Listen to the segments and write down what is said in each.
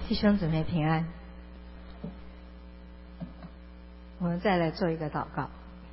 弟兄姊妹平安。我们再来做一个祷告。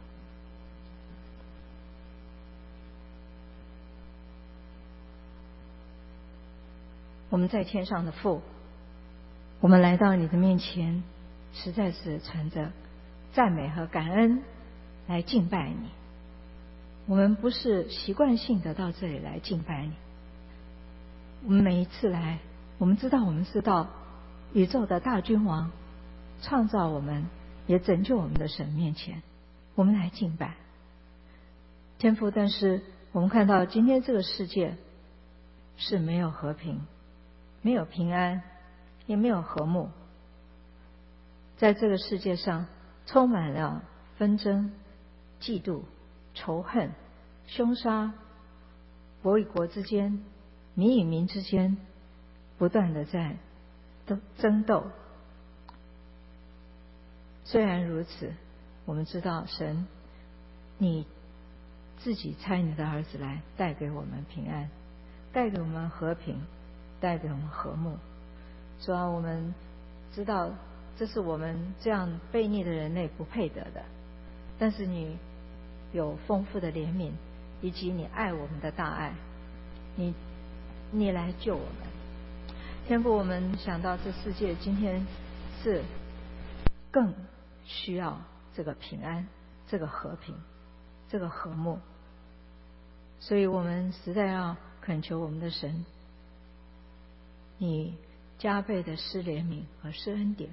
我们在天上的父，我们来到你的面前，实在是存着赞美和感恩来敬拜你。我们不是习惯性的到这里来敬拜你，我们每一次来，我们知道我们是到宇宙的大君王创造我们也拯救我们的神面前，我们来敬拜天父。但是我们看到今天这个世界是没有和平，没有平安，也没有和睦。在这个世界上充满了纷争、嫉妒、仇恨、凶杀，国与国之间、民与民之间不断的在争斗。虽然如此，我们知道神你自己差你的儿子来带给我们平安，带给我们和平，带给我们和睦。主啊，我们知道这是我们这样悖逆的人类不配得的，但是你有丰富的怜悯，以及你爱我们的大爱，你来救我们。天父，我们想到这世界今天是更需要这个平安，这个和平，这个和睦，所以我们实在要恳求我们的神，你加倍的施怜悯和施恩典，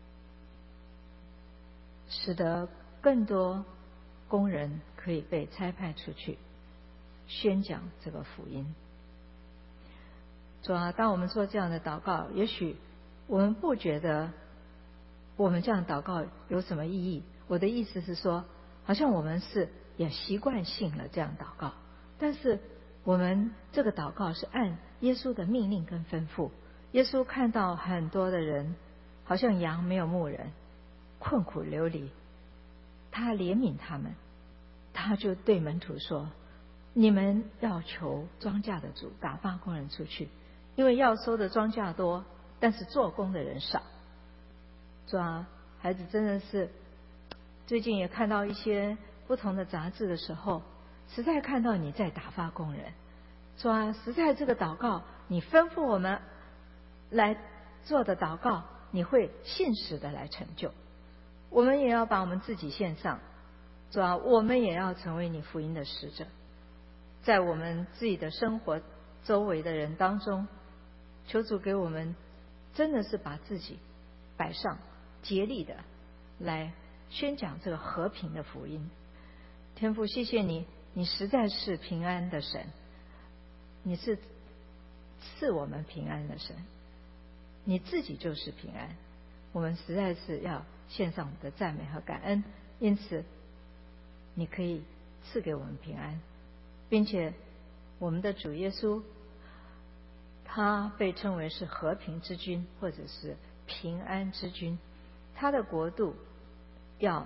使得更多工人可以被差派出去宣讲这个福音。主啊，当我们做这样的祷告，也许我们不觉得我们这样祷告有什么意义。我的意思是说，好像我们是也习惯性了这样祷告，但是我们这个祷告是按耶稣的命令跟吩咐。耶稣看到很多的人好像羊没有牧人，困苦流离，他怜悯他们，他就对门徒说，你们要求庄稼的主打发工人出去，因为要收的庄稼多，但是做工的人少。主啊，孩子真的是最近也看到一些不同的杂志的时候，实在看到你在打发工人。主啊，实在这个祷告你吩咐我们来做的祷告，你会信实的来成就。我们也要把我们自己献上。主啊，我们也要成为你福音的使者，在我们自己的生活周围的人当中，求主给我们真的是把自己摆上，竭力的来宣讲这个和平的福音。天父，谢谢你，你实在是平安的神，你是赐我们平安的神，你自己就是平安。我们实在是要献上我们的赞美和感恩，因此你可以赐给我们平安，并且我们的主耶稣他被称为是和平之君，或者是平安之君。他的国度要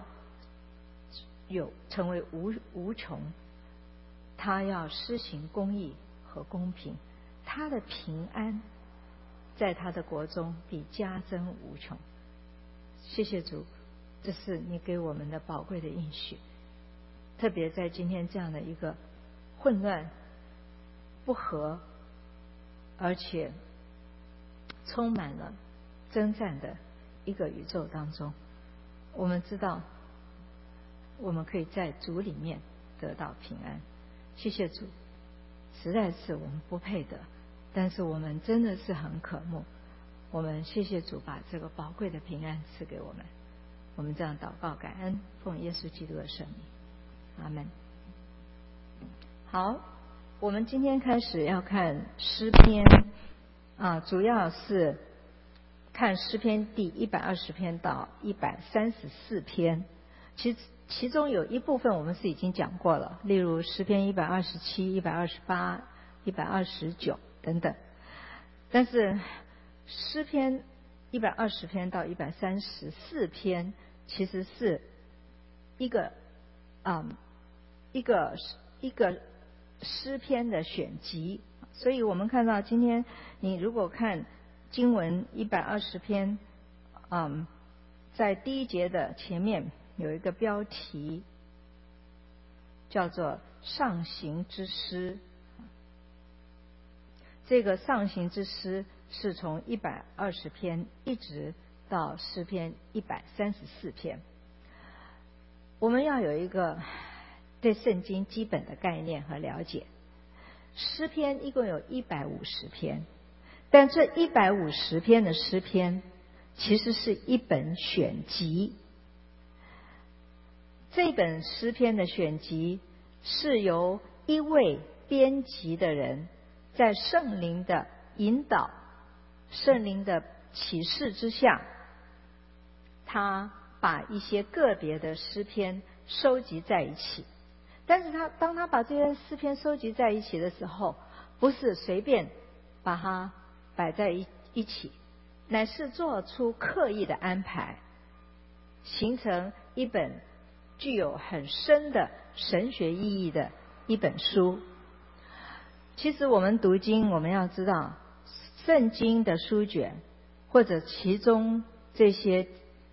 成为无穷，他要施行公义和公平，他的平安在他的国中必加增无穷。谢谢主，这是你给我们的宝贵的应许。特别在今天这样的一个混乱不和而且充满了征战的一个宇宙当中，我们知道我们可以在主里面得到平安。谢谢主，实在是我们不配得，但是我们真的是很渴慕。我们谢谢主把这个宝贵的平安赐给我们。我们这样祷告感恩，奉耶稣基督的圣名，阿们。好，我们今天开始要看诗篇主要是看诗篇第120篇到134篇。其中有一部分我们是已经讲过了，例如诗篇127、128、129等等。但是诗篇120篇到134篇其实是一个诗篇的选集，所以我们看到今天你如果看经文120篇，在第一节的前面有一个标题，叫做上行之诗。这个上行之诗是从120篇一直到诗篇134篇。我们要有一个对圣经基本的概念和了解。诗篇一共有150篇，但这150篇的诗篇其实是一本选集。这本诗篇的选集是由一位编辑的人在圣灵的引导、圣灵的启示之下，他把一些个别的诗篇收集在一起。但是当他把这些诗篇收集在一起的时候，不是随便把它摆在一起，乃是做出刻意的安排，形成一本具有很深的神学意义的一本书。其实我们读经，我们要知道圣经的书卷或者其中这些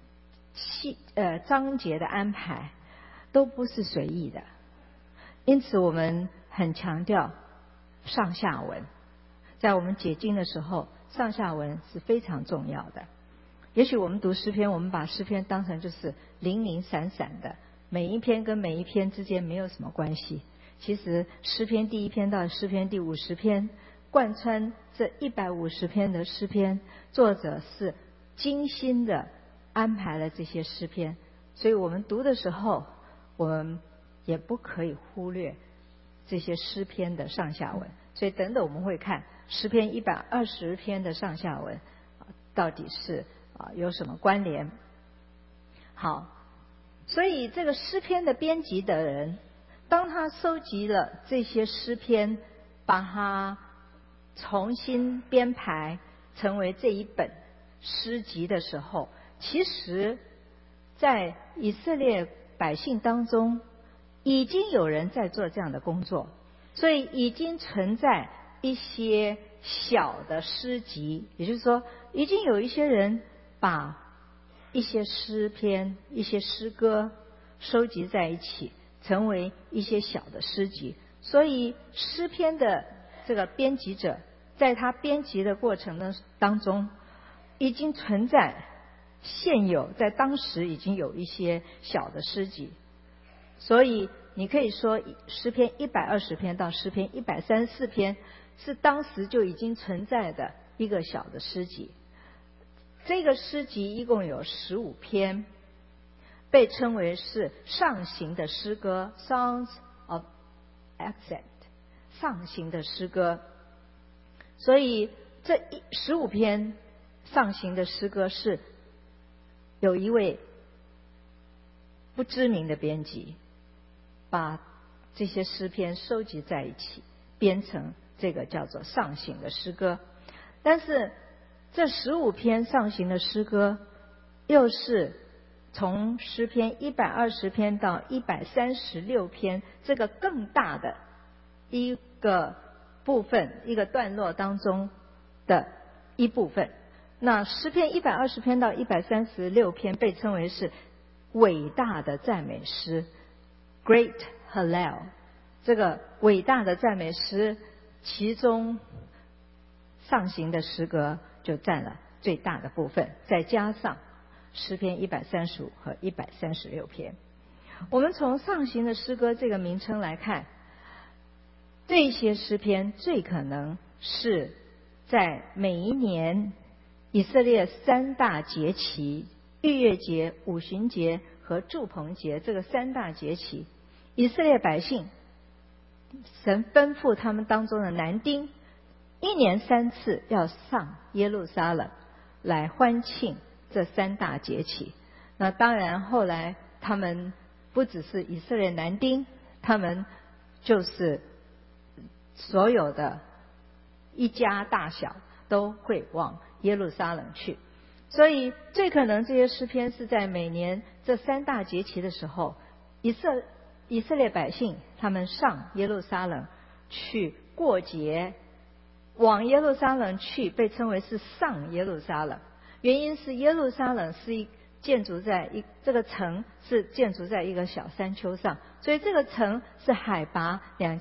章节的安排都不是随意的，因此我们很强调上下文。在我们解经的时候，上下文是非常重要的。也许我们读诗篇，我们把诗篇当成就是零零散散的，每一篇跟每一篇之间没有什么关系。其实诗篇第1篇到诗篇第50篇，贯穿这150篇的诗篇，作者是精心的安排了这些诗篇，所以我们读的时候，我们也不可以忽略这些诗篇的上下文。所以等等我们会看诗篇120篇的上下文到底是有什么关联。好，所以这个诗篇的编辑的人，当他收集了这些诗篇，把它重新编排成为这一本诗集的时候，其实在以色列百姓当中已经有人在做这样的工作，所以已经存在一些小的诗集，也就是说已经有一些人把一些诗篇、一些诗歌收集在一起，成为一些小的诗集。所以诗篇的这个编辑者在他编辑的过程当中，已经存在现有在当时已经有一些小的诗集。所以你可以说诗篇120篇到诗篇134篇是当时就已经存在的一个小的诗集。这个诗集一共有15篇，被称为是上行的诗歌 Songs of Ascent， 上行的诗歌。所以这15篇上行的诗歌是有一位不知名的编辑把这些诗篇收集在一起，编成这个叫做上行的诗歌。但是这15篇上行的诗歌又是从诗篇120篇到136篇这个更大的一个部分，一个段落当中的一部分。那诗篇120篇到136篇被称为是伟大的赞美诗 Great Hallel。 这个伟大的赞美诗其中上行的诗歌就占了最大的部分，再加上诗篇135和136篇。我们从上行的诗歌这个名称来看，这些诗篇最可能是在每一年以色列3大节期，逾越节、五旬节和住棚节这个3大节期，以色列百姓神吩咐他们当中的男丁1年3次要上耶路撒冷来欢庆这3大节期。那当然后来他们不只是以色列男丁，他们就是所有的一家大小都会往耶路撒冷去。所以最可能这些诗篇是在每年这3大节期的时候，以色列百姓他们上耶路撒冷去过节， 往耶路撒冷去被称为是上耶路撒冷，原因是耶路撒冷是建筑在这个城是建筑在一个小山丘上，所以这个城是海拔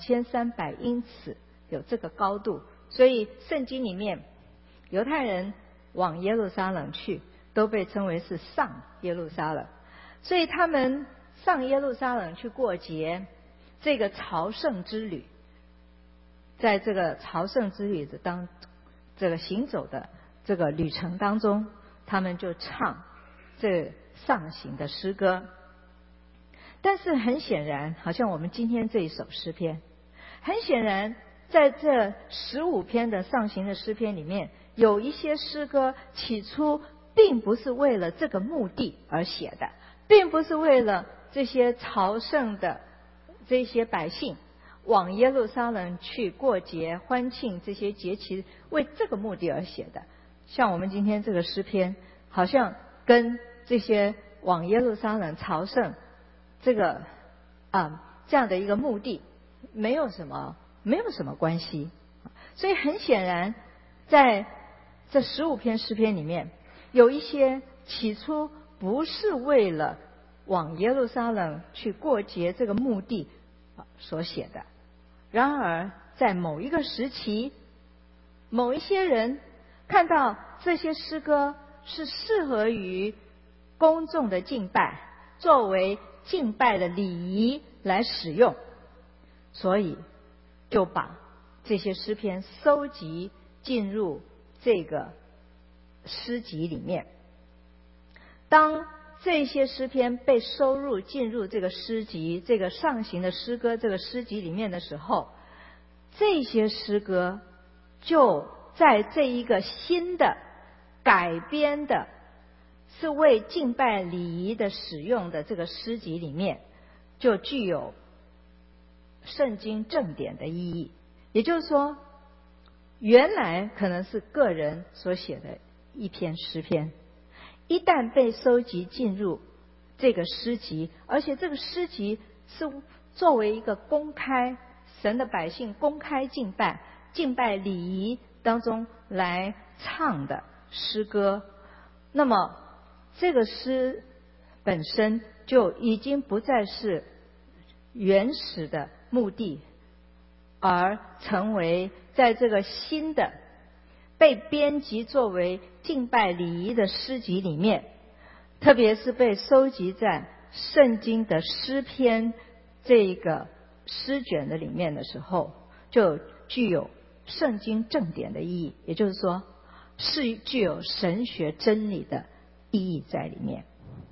2300英尺，有这个高度。所以圣经里面犹太人往耶路撒冷去都被称为是上耶路撒冷，所以他们上耶路撒冷去过节，这个朝圣之旅，在这个朝圣之旅的这个行走的这个旅程当中，他们就唱这上行的诗歌。但是很显然，好像我们今天这一首诗篇，很显然在这15篇的上行的诗篇里面，有一些诗歌起初并不是为了这个目的而写的，并不是为了这些朝圣的这些百姓往耶路撒冷去过节欢庆这些节期为这个目的而写的。像我们今天这个诗篇，好像跟这些往耶路撒冷朝圣这个这样的一个目的没有什么关系。所以很显然在这15篇诗篇里面，有一些起初不是为了往耶路撒冷去过节这个目的所写的，然而在某一个时期，某一些人看到这些诗歌是适合于公众的敬拜，作为敬拜的礼仪来使用，所以就把这些诗篇收集进入这个诗集里面。当这些诗篇被进入这个诗集，这个上行的诗歌这个诗集里面的时候，这些诗歌就在这一个新的改编的是为敬拜礼仪的使用的这个诗集里面，就具有圣经正典的意义。也就是说，原来可能是个人所写的一篇诗篇，一旦被收集进入这个诗集，而且这个诗集是作为一个公开神的百姓公开敬拜礼仪当中来唱的诗歌，那么这个诗本身就已经不再是原始的目的，而成为在这个新的被编辑作为敬拜礼仪的诗集里面，特别是被收集在圣经的诗篇这个诗卷的里面的时候，就具有圣经正典的意义，也就是说是具有神学真理的意义在里面。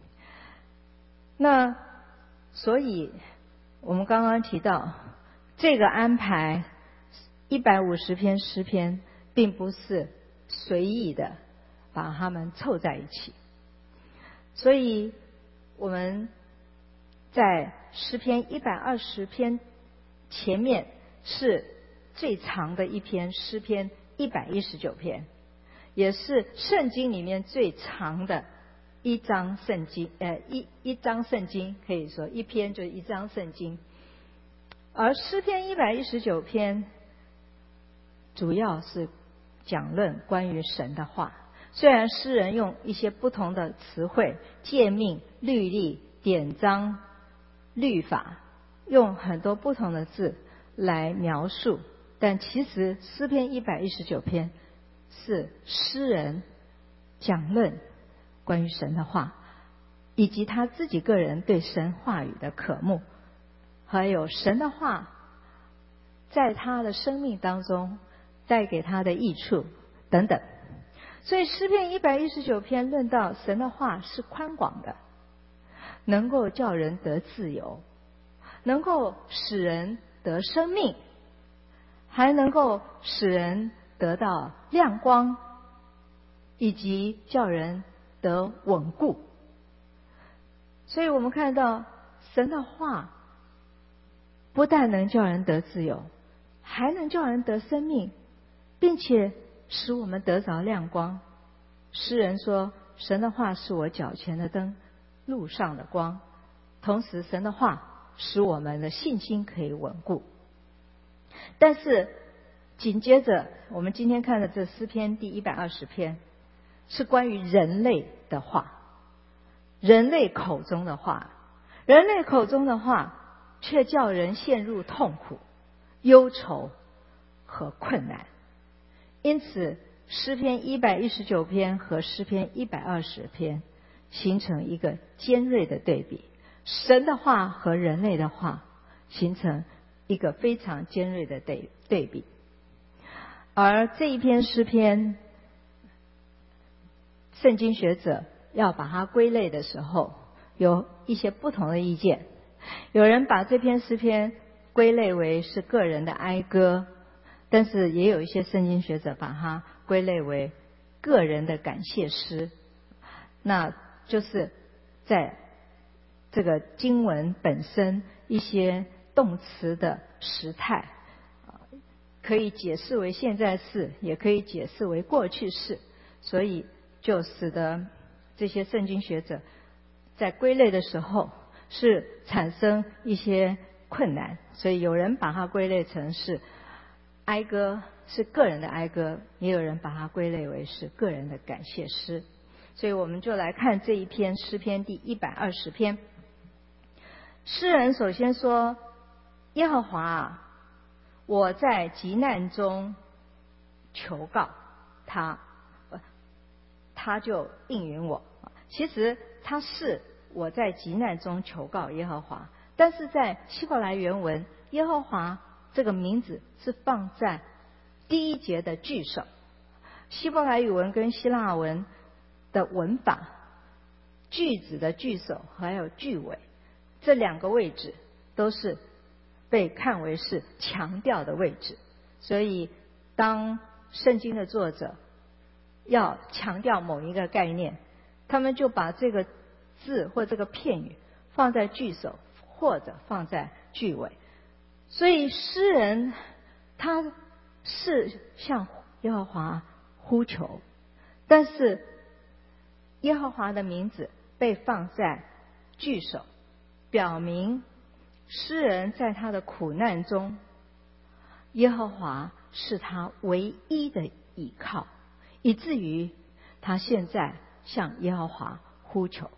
那所以我们刚刚提到这个安排150篇诗篇并不是随意的把它们凑在一起，所以我们在诗篇120篇前面是最长的一篇诗篇119篇，也是圣经里面最长的一章圣经，一章圣经，可以说一篇就是一章圣经。而诗篇119篇主要是讲论关于神的话，虽然诗人用一些不同的词汇，诫命、律例、典章、律法，用很多不同的字来描述，但其实诗篇119篇是诗人讲论关于神的话，以及他自己个人对神话语的渴慕，还有神的话在他的生命当中带给他的益处等等。所以诗篇119篇论到神的话是宽广的，能够叫人得自由，能够使人得生命，还能够使人得到亮光，以及叫人得稳固。所以我们看到神的话不但能叫人得自由，还能叫人得生命，并且使我们得着亮光。诗人说，神的话是我脚前的灯，路上的光。同时神的话使我们的信心可以稳固。但是紧接着我们今天看的这诗篇第120篇是关于人类的话，人类口中的话，人类口中的话却叫人陷入痛苦、忧愁和困难。因此诗篇119篇和诗篇120篇形成一个尖锐的对比，神的话和人类的话形成一个非常尖锐的对比。而这一篇诗篇，圣经学者要把它归类的时候，有一些不同的意见。有人把这篇诗篇归类为是个人的哀歌，但是也有一些圣经学者把它归类为个人的感谢诗。那就是在这个经文本身一些动词的时态，可以解释为现在式，也可以解释为过去式，所以就使得这些圣经学者在归类的时候是产生一些困难。所以有人把它归类成是哀歌，是个人的哀歌，也有人把它归类为是个人的感谢诗。所以我们就来看这一篇诗篇第120篇。诗人首先说，耶和华啊，我在急难中求告他，他就应允我。其实他是我在急难中求告耶和华，但是在希伯来原文，耶和华这个名字是放在第一节的句首。希伯来语文跟希腊文的文法，句子的句首还有句尾，这两个位置都是被看为是强调的位置。所以当圣经的作者要强调某一个概念，他们就把这个字或这个片语放在句首或者放在句尾。所以诗人他是向耶和华呼求，但是耶和华的名字被放在句首，表明诗人在他的苦难中，耶和华是他唯一的依靠，以至于他现在向耶和华呼求。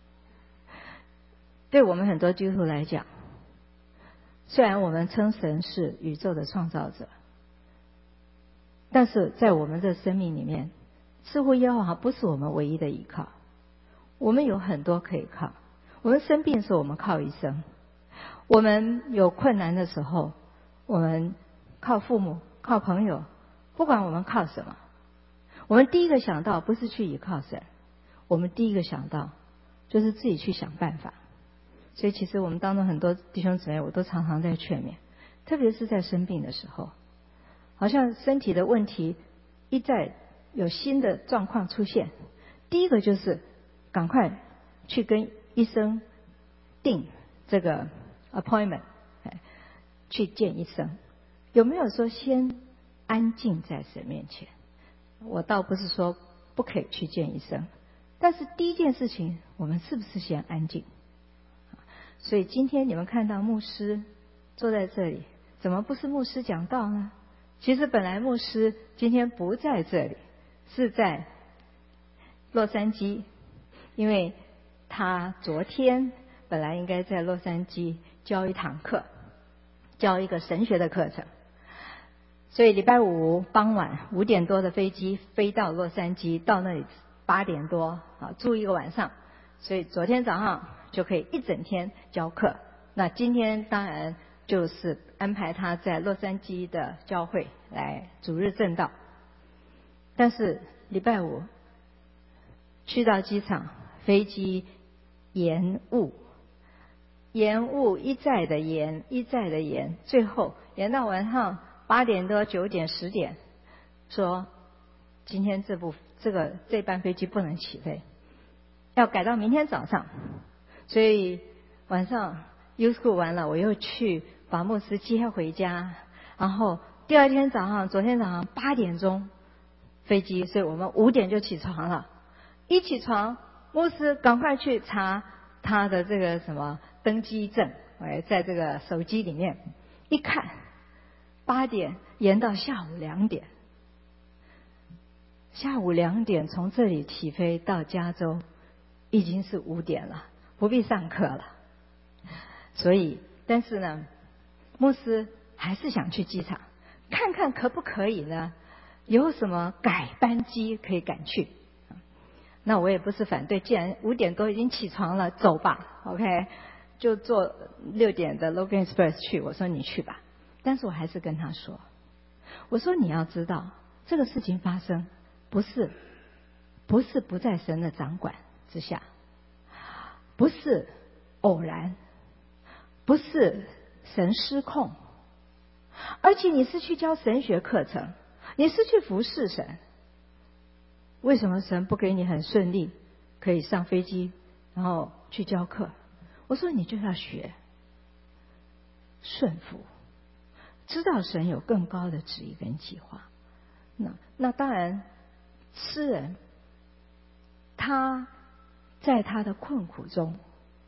对我们很多基督徒来讲，虽然我们称神是宇宙的创造者，但是在我们的生命里面，似乎耶和华不是我们唯一的依靠。我们有很多可以靠，我们生病的时候我们靠医生，我们有困难的时候我们靠父母、靠朋友，不管我们靠什么，我们第一个想到不是去依靠神，我们第一个想到就是自己去想办法。所以其实我们当中很多弟兄姊妹，我都常常在劝勉，特别是在生病的时候，好像身体的问题一再有新的状况出现，第一个就是赶快去跟医生订这个 appointment， 去见医生。有没有说先安静在神面前？我倒不是说不可以去见医生，但是第一件事情，我们是不是先安静？所以今天你们看到牧师坐在这里，怎么不是牧师讲道呢？其实本来牧师今天不在这里，是在洛杉矶，因为他昨天本来应该在洛杉矶教一堂课，教一个神学的课程，所以礼拜五傍晚5点多的飞机飞到洛杉矶，到那里8点多住一个晚上，所以昨天早上就可以一整天教课。那今天当然就是安排他在洛杉矶的教会来主日正道。但是礼拜五去到机场，飞机延误一再的延，最后延到晚上8点多、9点、10点，说今天这班飞机不能起飞，要改到明天早上。所以晚上 U School 完了，我又去把牧师接回家，然后第二天早上，昨天早上8点钟飞机，所以我们5点就起床了。一起床，牧师赶快去查他的这个什么登机证，在这个手机里面一看， 8点延到下午2点，下午2点从这里起飞到加州，已经是5点了，不必上课了。所以，但是呢，牧师还是想去机场看看可不可以呢？有什么改班机可以赶去？那我也不是反对，既然5点多已经起床了，走吧 ，OK， 就坐6点的 Logan Express 去。我说你去吧，但是我还是跟他说，我说你要知道，这个事情发生不是不在神的掌管之下，不是偶然，不是神失控，而且你是去教神学课程，你是去服侍神。为什么神不给你很顺利可以上飞机然后去教课？我说你就要学顺服，知道神有更高的旨意跟计划。那当然，诗人他在他的困苦中，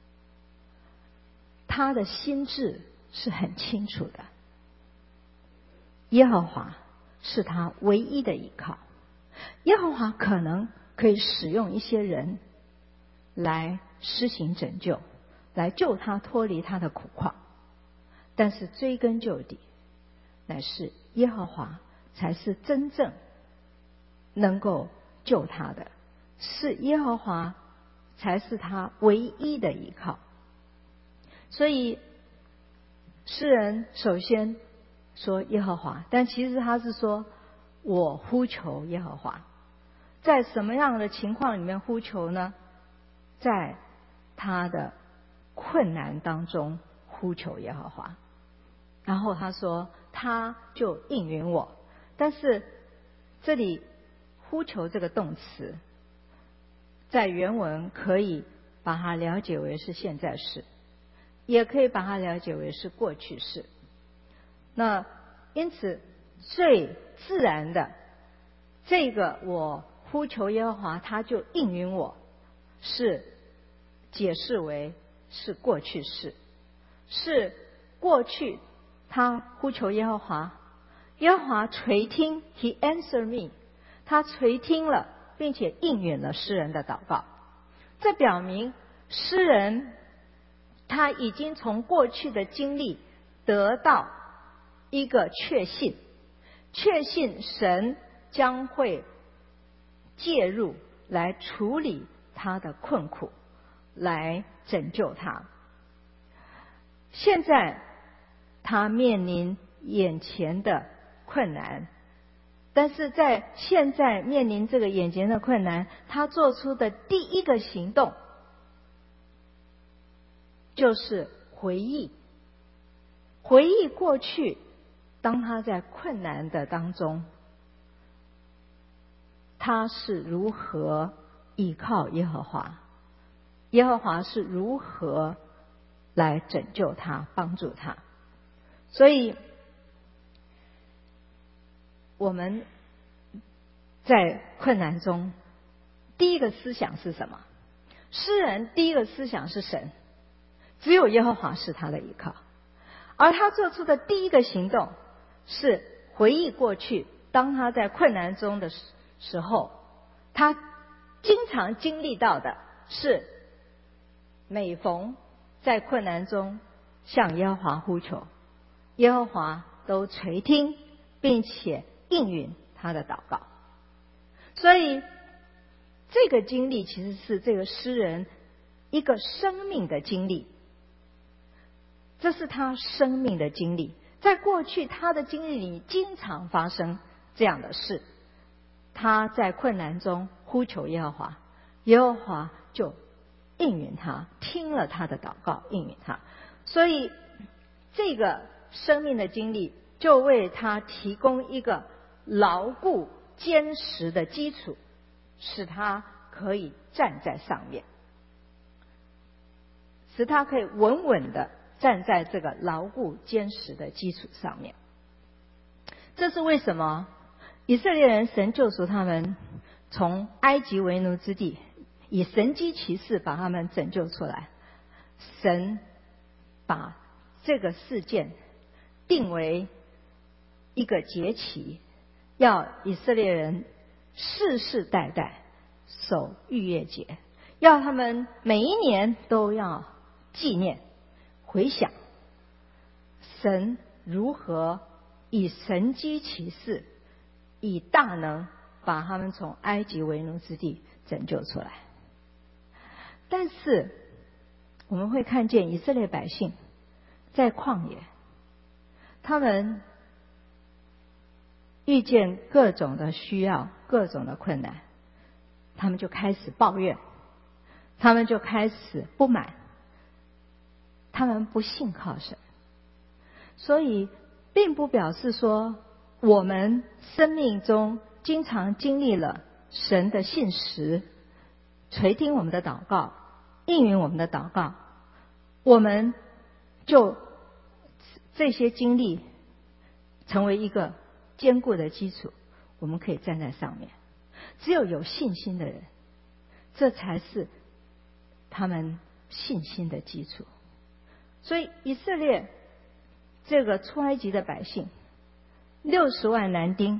他的心智是很清楚的，耶和华是他唯一的依靠。耶和华可能可以使用一些人来施行拯救，来救他脱离他的苦况，但是追根究底，乃是耶和华才是真正能够救他的，是耶和华才是他唯一的依靠。所以诗人首先说耶和华，但其实他是说我呼求耶和华。在什么样的情况里面呼求呢？在他的困难当中呼求耶和华。然后他说他就应允我。但是这里呼求这个动词在原文可以把它了解为是现在式，也可以把它了解为是过去式。那因此最自然的这个我呼求耶和华他就应允我，是解释为是过去式，是过去他呼求耶和华，耶和华垂听 He answered me， 他垂听了并且应允了诗人的祷告。这表明诗人他已经从过去的经历得到一个确信，确信神将会介入来处理他的困苦，来拯救他。现在他面临眼前的困难，但是在现在面临这个眼前的困难，他做出的第一个行动就是回忆过去，当他在困难的当中，他是如何依靠耶和华，耶和华是如何来拯救他帮助他。所以我们在困难中第一个思想是什么？诗人第一个思想是神，只有耶和华是他的依靠。而他做出的第一个行动是回忆过去，当他在困难中的时候，他经常经历到的是每逢在困难中向耶和华呼求，耶和华都垂听并且应允他的祷告。所以这个经历其实是这个诗人一个生命的经历，这是他生命的经历。在过去他的经历里经常发生这样的事，他在困难中呼求耶和华，耶和华就应允他，听了他的祷告，应允他。所以这个生命的经历就为他提供一个牢固坚实的基础，使他可以站在上面，使他可以稳稳的站在这个牢固坚实的基础上面。这是为什么以色列人神救赎他们从埃及为奴之地，以神迹奇事把他们拯救出来。神把这个事件定为一个节期，要以色列人世世代代守逾越节，要他们每一年都要纪念回想神如何以神机骑士，以大能把他们从埃及为奴之地拯救出来。但是我们会看见以色列百姓在旷野，他们遇见各种的需要，各种的困难，他们就开始抱怨，他们就开始不满，他们不信靠神。所以并不表示说我们生命中经常经历了神的信实，垂听我们的祷告，应允我们的祷告，我们就这些经历成为一个坚固的基础，我们可以站在上面。只有有信心的人，这才是他们信心的基础。所以以色列这个出埃及的百姓60万男丁，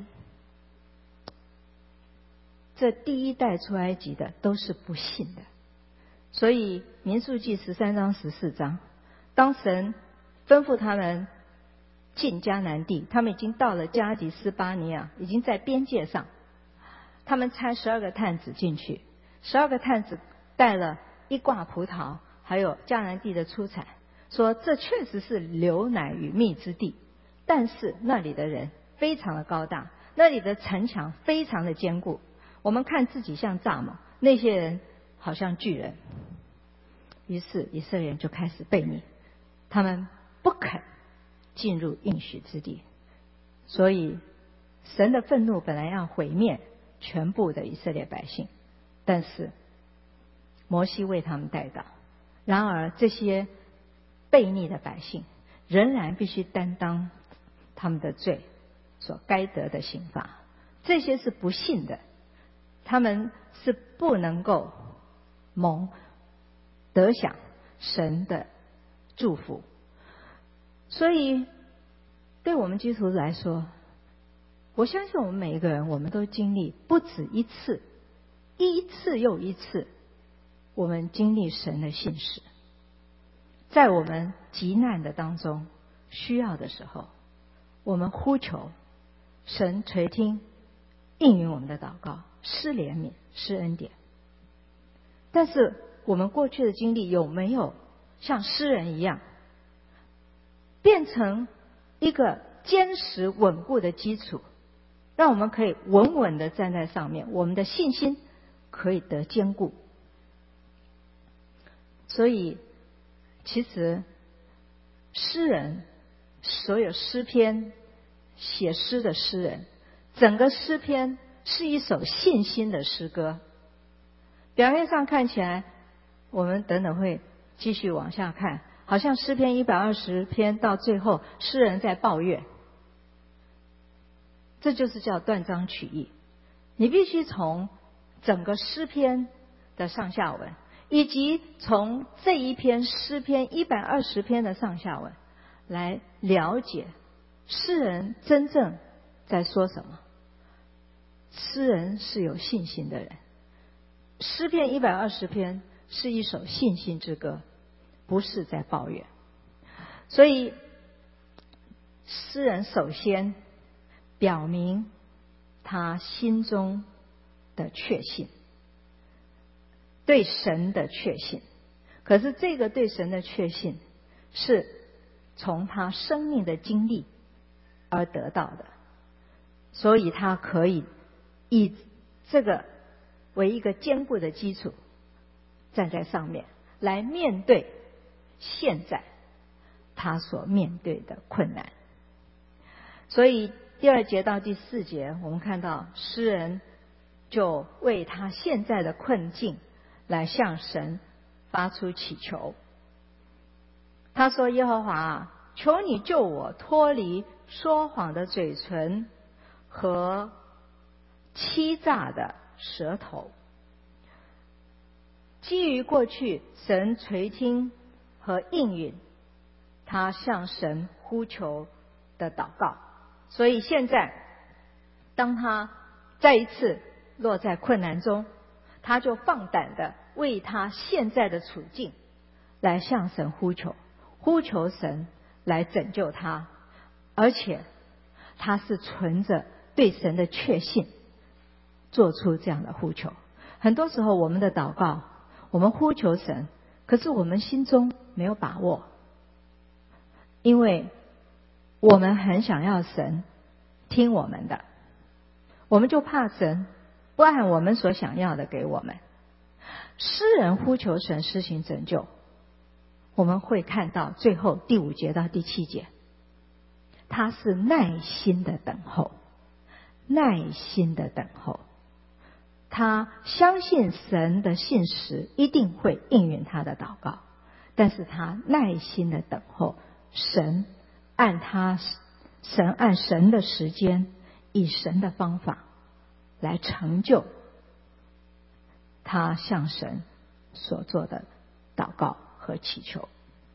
这第一代出埃及的都是不信的。所以民数记13章14章，当神吩咐他们进迦南地，他们已经到了加迪斯巴尼亚，已经在边界上，他们差12个探子进去，12个探子带了一挂葡萄，还有迦南地的出产，说这确实是流奶与蜜之地，但是那里的人非常的高大，那里的城墙非常的坚固，我们看自己像蚱蜢，那些人好像巨人。于是以色列人就开始悖逆，他们不肯进入应许之地。所以神的愤怒本来要毁灭全部的以色列百姓，但是摩西为他们代祷。然而这些悖逆的百姓仍然必须担当他们的罪所该得的刑罚。这些是不信的，他们是不能够得享神的祝福。所以对我们基督徒来说，我相信我们每一个人，我们都经历不止一次，一次又一次，我们经历神的信实。在我们急难的当中，需要的时候，我们呼求神垂听，应允我们的祷告，施怜悯，施恩典。但是我们过去的经历有没有像诗人一样，变成一个坚实稳固的基础，让我们可以稳稳地站在上面，我们的信心可以得坚固。所以其实诗人，所有诗篇写诗的诗人，整个诗篇是一首信心的诗歌。表面上看起来，我们等等会继续往下看，好像诗篇120篇到最后诗人在抱怨，这就是叫断章取义。你必须从整个诗篇的上下文，以及从这一篇诗篇120篇的上下文来了解诗人真正在说什么。诗人是有信心的人，诗篇120篇是一首信心之歌，不是在抱怨。所以诗人首先表明他心中的确信，对神的确信。可是这个对神的确信是从他生命的经历而得到的，所以他可以以这个为一个坚固的基础，站在上面来面对现在他所面对的困难。所以第2节到第4节，我们看到诗人就为他现在的困境来向神发出祈求。他说：耶和华啊，求你救我脱离说谎的嘴唇和欺诈的舌头。基于过去神垂听和应允他向神呼求的祷告， 所以现在当他再一次落在困难中，他就放胆的为他现在的处境来向神呼求神来拯救他，而且他是存着对神的确信做出这样的呼求。很多时候我们的祷告，我们呼求神，可是我们心中没有把握，因为我们很想要神听我们的，我们就怕神不按我们所想要的给我们。诗人呼求神施行拯救，我们会看到最后第5节到第7节，他是耐心的等候，耐心的等候，他相信神的信实一定会应允他的祷告，但是他耐心的等候神按神的时间，以神的方法来成就他向神所做的祷告和祈求。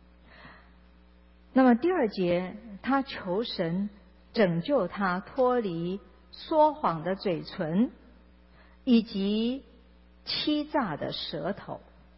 那么第2节，他求神拯救他脱离说谎的嘴唇以及欺诈的舌头。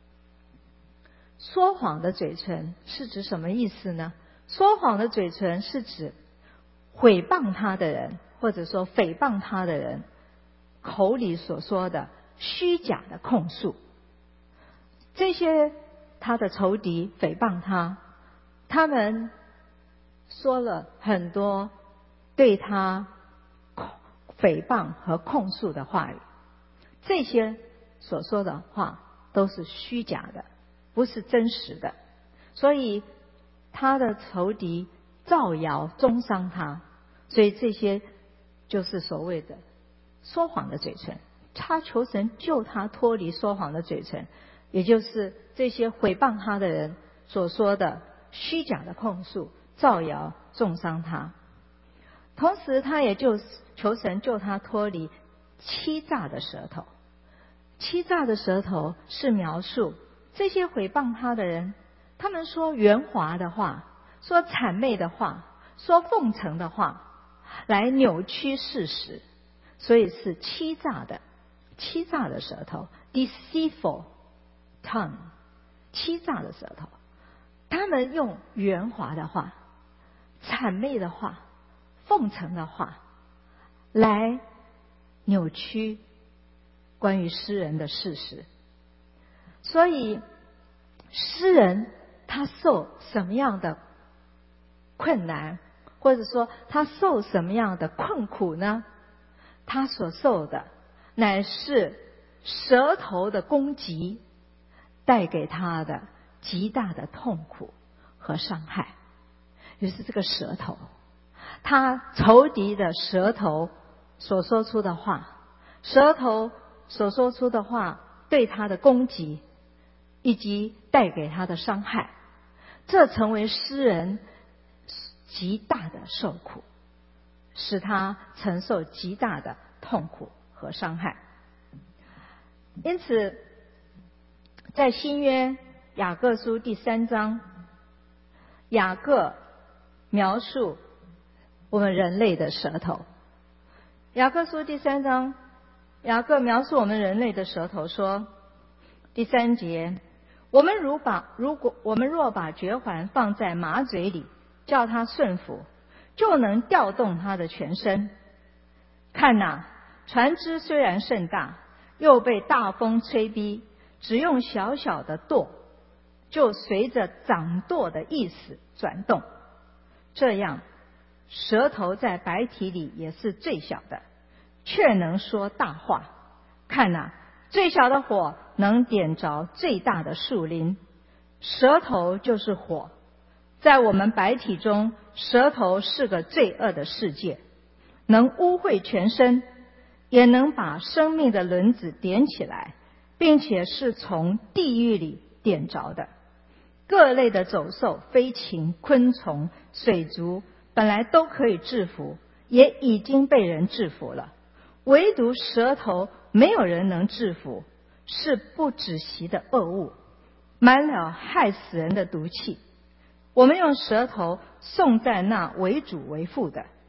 说谎的嘴唇是指什么意思呢？说谎的嘴唇是指毁谤他的人，或者说诽谤他的人口里所说的虚假的控诉。这些他的仇敌诽谤他，他们说了很多对他诽谤和控诉的话语，这些所说的话都是虚假的，不是真实的。所以他的仇敌造谣中伤他，所以这些就是所谓的说谎的嘴唇。他求神救他脱离说谎的嘴唇，也就是这些毁谤他的人所说的虚假的控诉、造谣中伤他。同时他也就求神救他脱离欺诈的舌头。欺诈的舌头是描述这些毁谤他的人，他们说圆滑的话，说谄媚的话，说奉承的话，来扭曲事实，所以是欺诈的舌头 deceitful tongue， 欺诈的舌头。他们用圆滑的话、谄媚的话、奉承的话来扭曲关于诗人的事实。所以诗人他受什么样的困难，或者说他受什么样的困苦呢？他所受的乃是舌头的攻击带给他的极大的痛苦和伤害。就是这个舌头，他仇敌的舌头所说出的话，舌头所说出的话对他的攻击以及带给他的伤害，这成为诗人极大的受苦，使他承受极大的痛苦和伤害。因此在新约雅各书第3章，雅各描述我们人类的舌头。雅各书第3章，雅各描述我们人类的舌头说，第3节，我们若把嚼环放在马嘴里，叫它顺服，就能调动它的全身。看哪，船只虽然甚大，又被大风吹逼，只用小小的舵，就随着掌舵的意思转动。这样，舌头在百体里也是最小的，却能说大话。看哪，最小的火能点着最大的树林。舌头就是火，在我们百体中，舌头是个罪恶的世界，能污秽全身，也能把生命的轮子点起来，并且是从地狱里点着的。各类的走兽、飞禽、昆虫、水族本来都可以制服，也已经被人制服了，唯独舌头没有人能制服，是不止息的恶物，满了害死人的毒气。我们用舌头颂赞那为主为父的，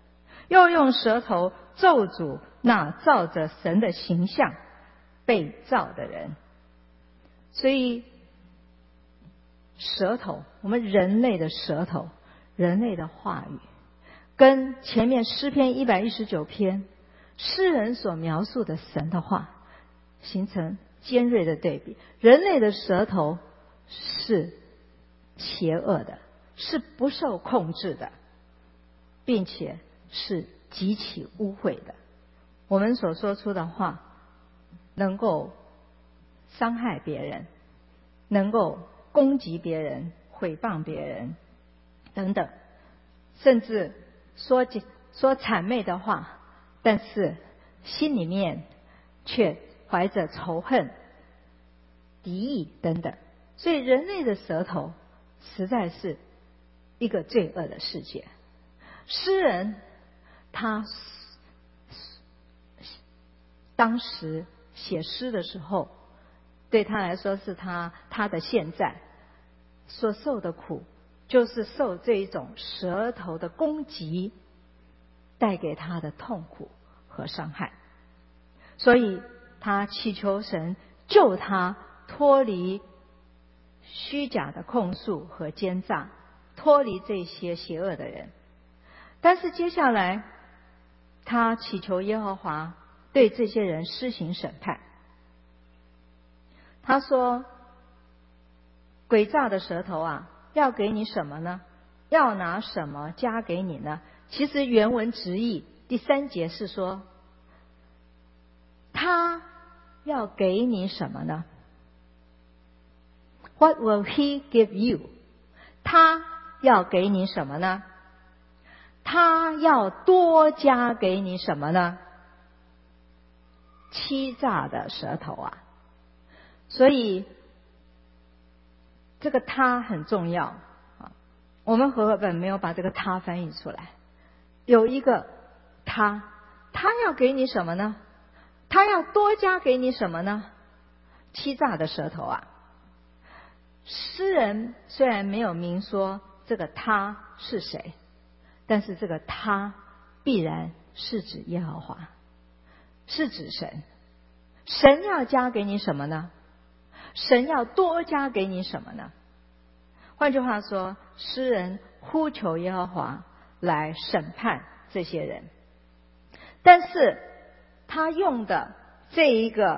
又用舌头咒诅那照着神的形象被造的人。所以舌头，我们人类的舌头，人类的话语，跟前面诗篇119篇诗人所描述的神的话形成尖锐的对比。人类的舌头是邪恶的，是不受控制的，并且是极其污秽的。我们所说出的话能够伤害别人，能够攻击别人，毁谤别人等等，甚至说谄媚的话，但是心里面却怀着仇恨、敌意等等。所以人类的舌头实在是一个罪恶的世界。诗人他当时写诗的时候，对他来说是他的现在所受的苦，就是受这一种舌头的攻击带给他的痛苦和伤害。所以他祈求神救他脱离虚假的控诉和奸诈，脱离这些邪恶的人。但是接下来他祈求耶和华对这些人施行审判。他说，诡诈的舌头啊，要给你什么呢？要拿什么加给你呢？其实原文直译第3节是说，他要给你什么呢？ What will he give you？ 他要给你什么呢？他要多加给你什么呢？欺诈的舌头啊！所以这个他很重要啊。我们和合本没有把这个他翻译出来。有一个他要给你什么呢？他要多加给你什么呢？欺诈的舌头啊！诗人虽然没有明说这个他是谁，但是这个他必然是指耶和华，是指神。神要加给你什么呢？神要多加给你什么呢？换句话说，诗人呼求耶和华来审判这些人，但是他用的这一个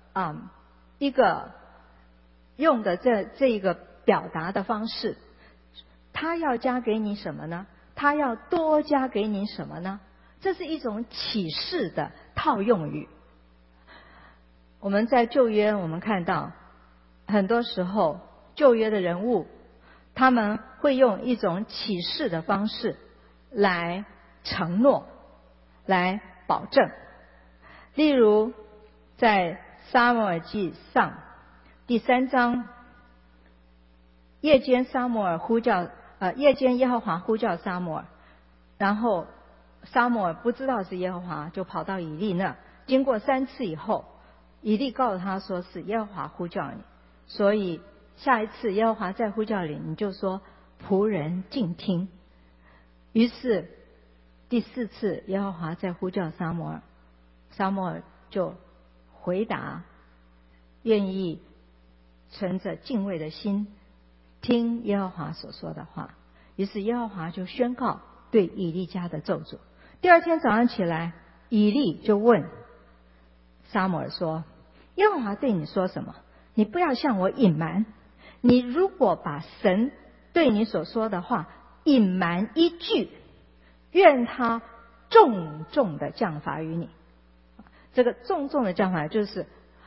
用的这一个表达的方式，他要加给你什么呢？他要多加给你什么呢？这是一种启示的套用语。我们在旧约我们看到很多时候旧约的人物他们会用一种启示的方式来承诺，来保证。例如在撒母耳记上第3章，夜间耶和华呼叫撒母耳，然后撒母耳不知道是耶和华，就跑到以利那。经过3次以后，以利告诉他说是耶和华呼叫你，所以下一次耶和华再呼叫你，你就说仆人静听。于是第4次耶和华再呼叫撒母耳，撒母耳就回答，愿意存着敬畏的心听耶和华所说的话。于是耶和华就宣告对以利家的咒诅。第2天早上起来，以利就问撒母耳说，耶和华对你说什么？你不要向我隐瞒。你如果把神对你所说的话隐瞒一句，愿他重重的降罚于你。这个重重的降罚就是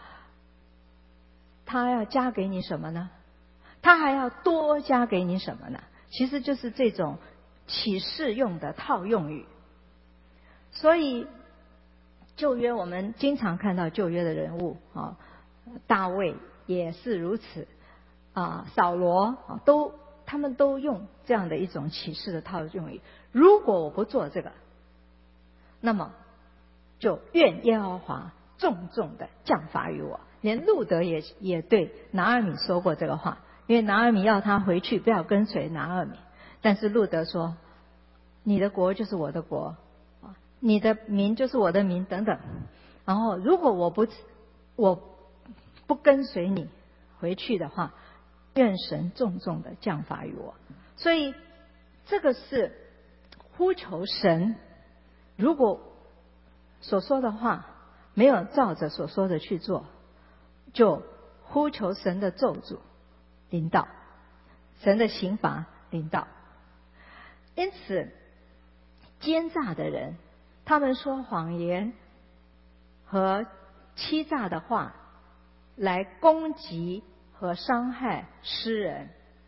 他要加给你什么呢？他还要多加给你什么呢？其实就是这种启示用的套用语。所以旧约我们经常看到旧约的人物啊，大卫也是如此啊，扫罗啊，他们都用这样的一种启示的套用语。如果我不做这个，那么就愿耶和华重重的降罚于我。连路德也对拿俄米说过这个话，因为拿俄米要他回去不要跟随拿俄米，但是路德说你的国就是我的国， 你的民就是我的民等等。然后如果我不跟随你回去的话，愿神重重的降罚于我。所以这个是呼求神，如果所说的话没有照着所说的去做，就呼求神的咒诅临到，神的刑罚临到。因此奸诈的人，他们说谎言和欺诈的话来攻击和伤害诗人。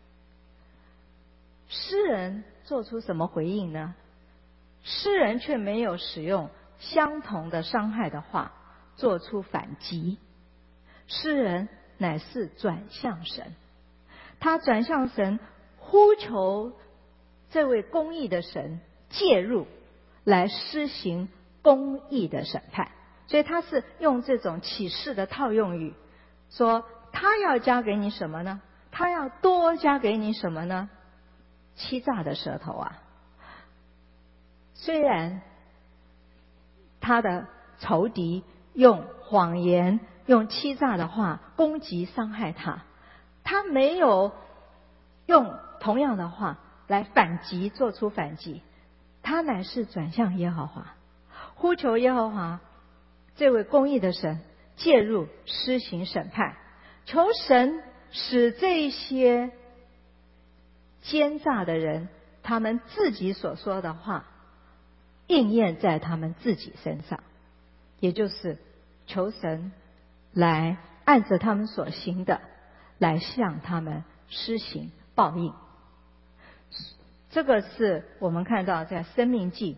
诗人做出什么回应呢？诗人却没有使用相同的伤害的话做出反击。诗人乃是转向神，他转向神，呼求这位公义的神介入来施行公义的审判。所以他是用这种启示的套用语，说他要加给你什么呢？他要多加给你什么呢？欺诈的舌头啊！虽然他的仇敌用谎言、用欺诈的话攻击伤害他，他没有用同样的话来反击，做出反击，他乃是转向耶和华，呼求耶和华这位公义的神介入施行审判，求神使这些奸诈的人他们自己所说的话应验在他们自己身上，也就是求神来按着他们所行的来向他们施行报应。这个是我们看到在申命记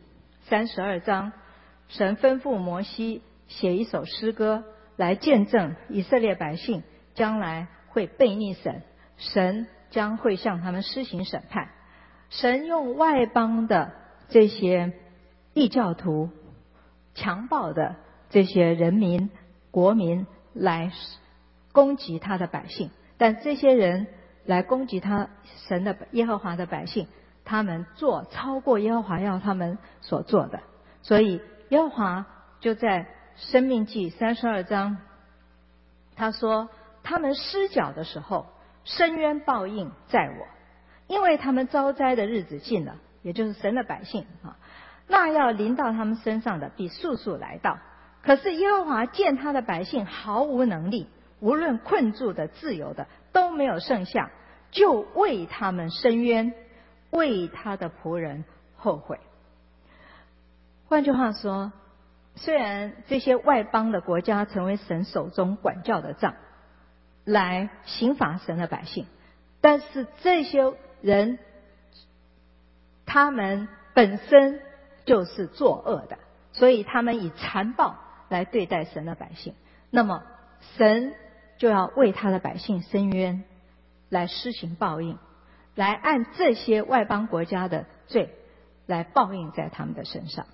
32章，神吩咐摩西写一首诗歌来见证以色列百姓将来会悖逆神，神将会向他们施行审判。神用外邦的这些异教徒、强暴的这些人民、国民来攻击他的百姓，但这些人来攻击他神的耶和华的百姓，他们做超过耶和华要他们所做的。所以耶和华就在申命记32章他说，他们失脚的时候，深渊报应在我，因为他们遭灾的日子近了，也就是神的百姓啊，那要临到他们身上的必速速来到。可是耶和华见他的百姓毫无能力，无论困住的自由的都没有剩下，就为他们伸冤，为他的仆人后悔。换句话说，虽然这些外邦的国家成为神手中管教的杖来刑罚神的百姓，但是这些人他们本身就是作恶的，所以他们以残暴来对待神的百姓，那么神就要为他的百姓伸冤，来施行报应，来按这些外邦国家的罪来报应在他们的身上。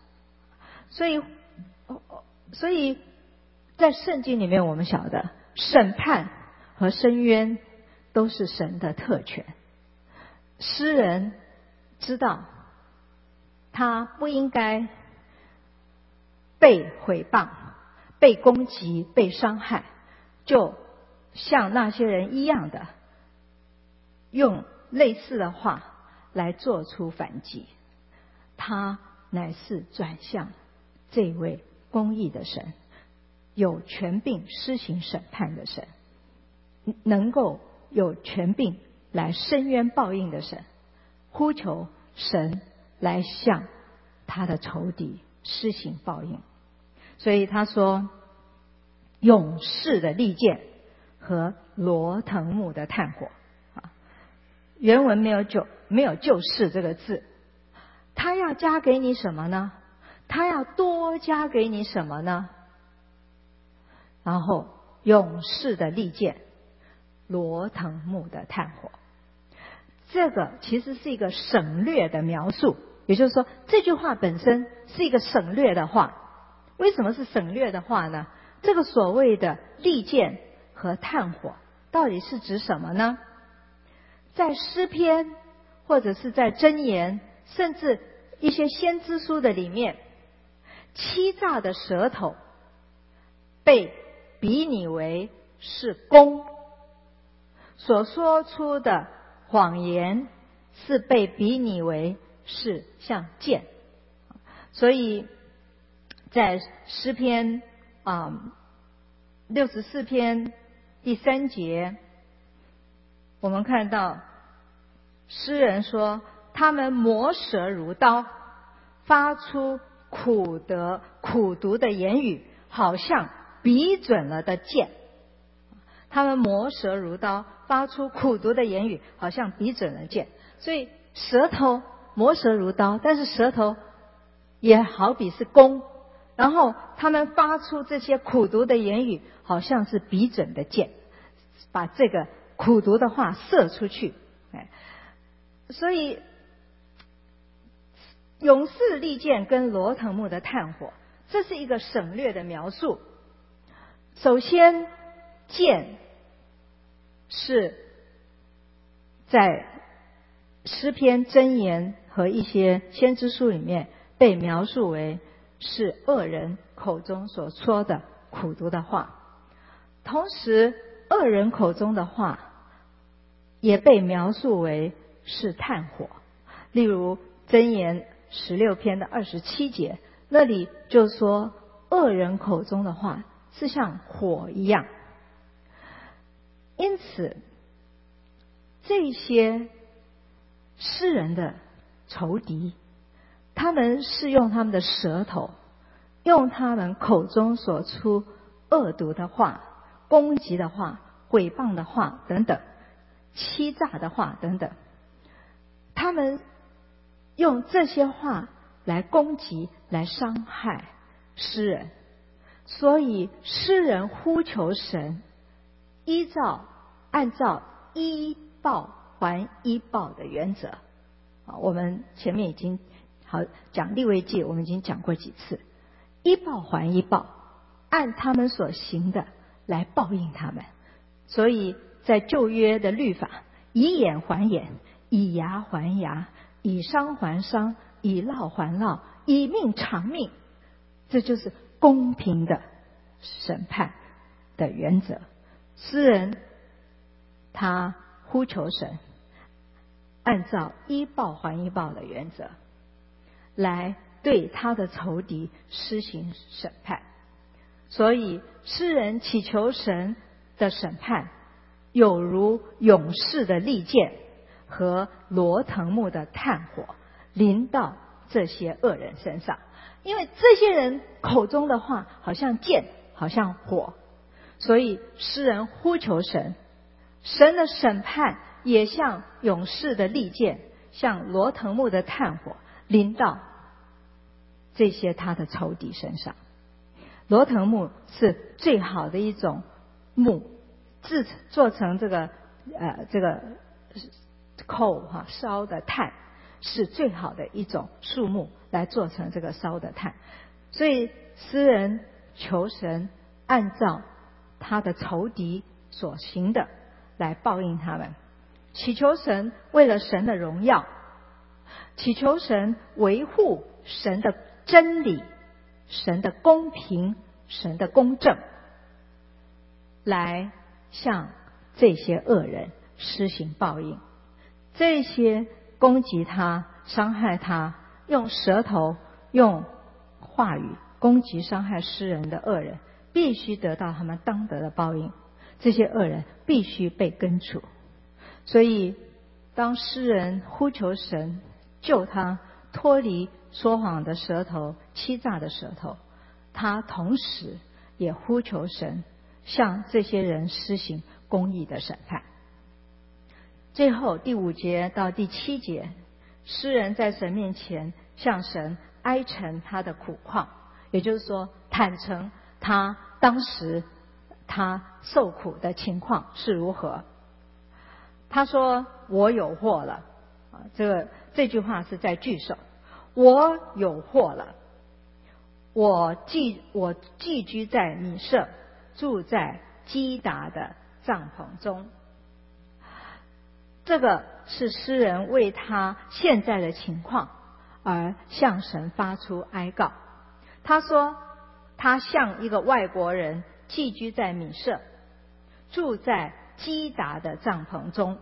所以在圣经里面我们晓得审判和伸冤都是神的特权。诗人知道他不应该被毁谤、被攻击、被伤害，就像那些人一样的用类似的话来做出反击。他乃是转向这位公义的神，有权柄施行审判的神，能够有权柄来伸冤报应的神，呼求神来向他的仇敌施行报应。所以他说，勇士的利剑和罗藤木的炭火原文没有就是这个字。他要加给你什么呢？他要多加给你什么呢？然后勇士的利剑，罗藤木的炭火。这个其实是一个省略的描述，也就是说这句话本身是一个省略的话。为什么是省略的话呢？这个所谓的利剑和炭火到底是指什么呢？在诗篇或者是在箴言，甚至一些先知书的里面， 欺诈的舌头被比拟为是弓，所说出的谎言是被比拟为是像箭。所以在诗篇64篇第3节，我们看到诗人说，他们磨舌如刀，发出苦毒的言语，好像比准了的箭。他们磨舌如刀，发出苦毒的言语，好像比准了箭。所以舌头磨舌如刀，但是舌头也好比是弓，然后他们发出这些苦毒的言语，好像是比准的箭，把这个苦毒的话射出去。所以勇士利剑跟罗藤木的炭火，这是一个省略的描述。首先，剑是在诗篇、箴言和一些先知书里面被描述为是恶人口中所说的苦毒的话，同时恶人口中的话也被描述为是炭火。例如箴言16篇的27节，那里就说恶人口中的话是像火一样。因此这些诗人的仇敌，他们是用他们的舌头，用他们口中所出恶毒的话、攻击的话、毁谤的话等等、欺诈的话等等，他们用这些话来攻击、来伤害诗人。所以诗人呼求神，按照一报还一报的原则。我们前面已经讲利未记，我们已经讲过几次，一报还一报，按他们所行的来报应他们。所以在旧约的律法，以眼还眼，以牙还牙，以伤还伤，以烙还烙，以命偿命，这就是公平的审判的原则。诗人他呼求神，按照一报还一报的原则来对他的仇敌施行审判。所以诗人祈求神的审判，有如勇士的利剑和罗藤木的炭火临到这些恶人身上。因为这些人口中的话好像剑，好像火，所以诗人呼求神，神的审判也像勇士的利剑，像罗藤木的炭火临到这些他的仇敌身上。罗藤木是最好的一种木，做成这个烧的炭，是最好的一种树木来做成这个烧的炭。所以诗人求神按照他的仇敌所行的来报应他们，祈求神为了神的荣耀，祈求神维护神的真理、神的公平、神的公正，来向这些恶人施行报应。这些攻击他、伤害他、用舌头、用话语攻击伤害诗人的恶人，必须得到他们当得的报应。这些恶人必须被根除。所以当诗人呼求神救他脱离说谎的舌头、欺诈的舌头，他同时也呼求神向这些人施行公义的审判。最后第5节到第7节，诗人在神面前向神哀陈他的苦况，也就是说坦诚他当时他受苦的情况是如何。他说我有祸了，这句话是在句首，我有祸了，我寄居在米舍，住在基达的帐篷中。这个是诗人为他现在的情况而向神发出哀告。 他说他像一个外国人寄居在米舍，住在基达的帐篷中。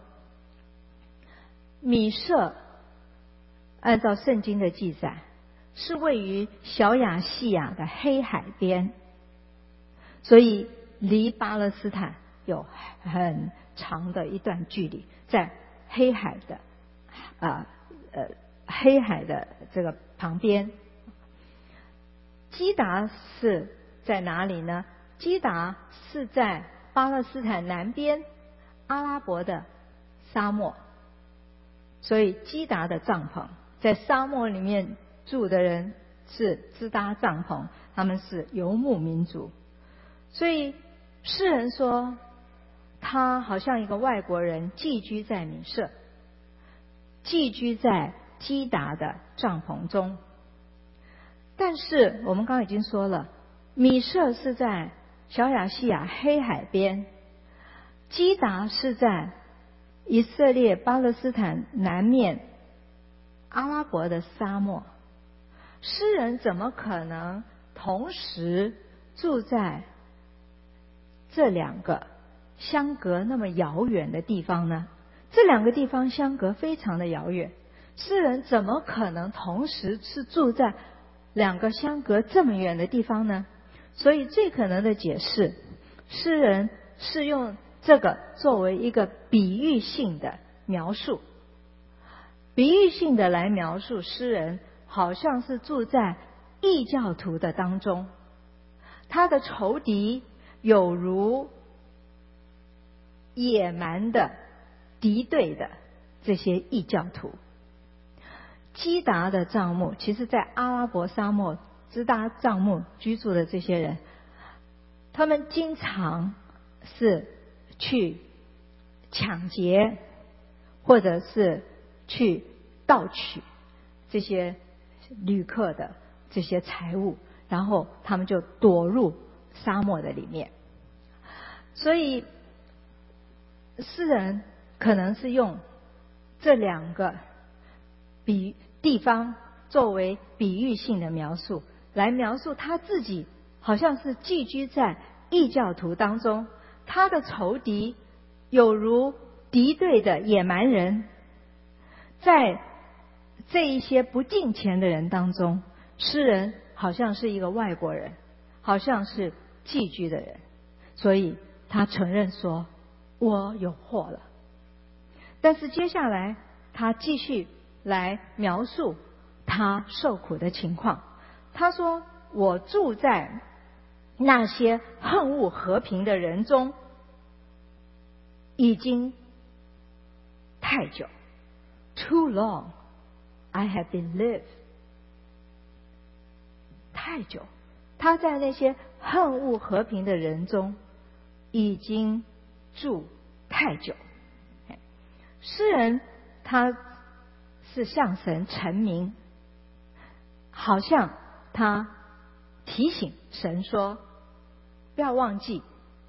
米舍按照圣经的记载是位于小亚细亚的黑海边，所以离巴勒斯坦有很长的一段距离，在黑海的这个旁边。基达是在哪里呢？基达是在巴勒斯坦南边阿拉伯的沙漠，所以基达的帐篷，在沙漠里面住的人是支搭帐篷，他们是游牧民族。所以诗人说他好像一个外国人寄居在米舍，寄居在基达的帐篷中。但是我们刚刚已经说了，米舍是在小亚细亚黑海边，基达是在以色列巴勒斯坦南面阿拉伯的沙漠。诗人怎么可能同时住在这两个相隔那么遥远的地方呢？这两个地方相隔非常的遥远，诗人怎么可能同时是住在两个相隔这么远的地方呢？所以最可能的解释，诗人是用这个作为一个比喻性的描述，比喻性的来描述诗人好像是住在异教徒的当中，他的仇敌有如野蛮的敌对的这些异教徒。基达的帐幕，其实在阿拉伯沙漠支搭帐幕居住的这些人，他们经常是去抢劫或者是去盗取这些旅客的这些财物，然后他们就躲入沙漠的里面。所以诗人可能是用这两个地方作为比喻性的描述，来描述他自己好像是寄居在异教徒当中，他的仇敌有如敌对的野蛮人。在这一些不敬虔的人当中，诗人好像是一个外国人，好像是寄居的人，所以他承认说我有祸了。但是接下来他继续来描述他受苦的情况。他说我住在那些恨恶和平的人中已经太久， Too long I have been lived。 太久，他在那些恨恶和平的人中已经住太久。诗人他是向神陈明，好像他提醒神说不要忘记，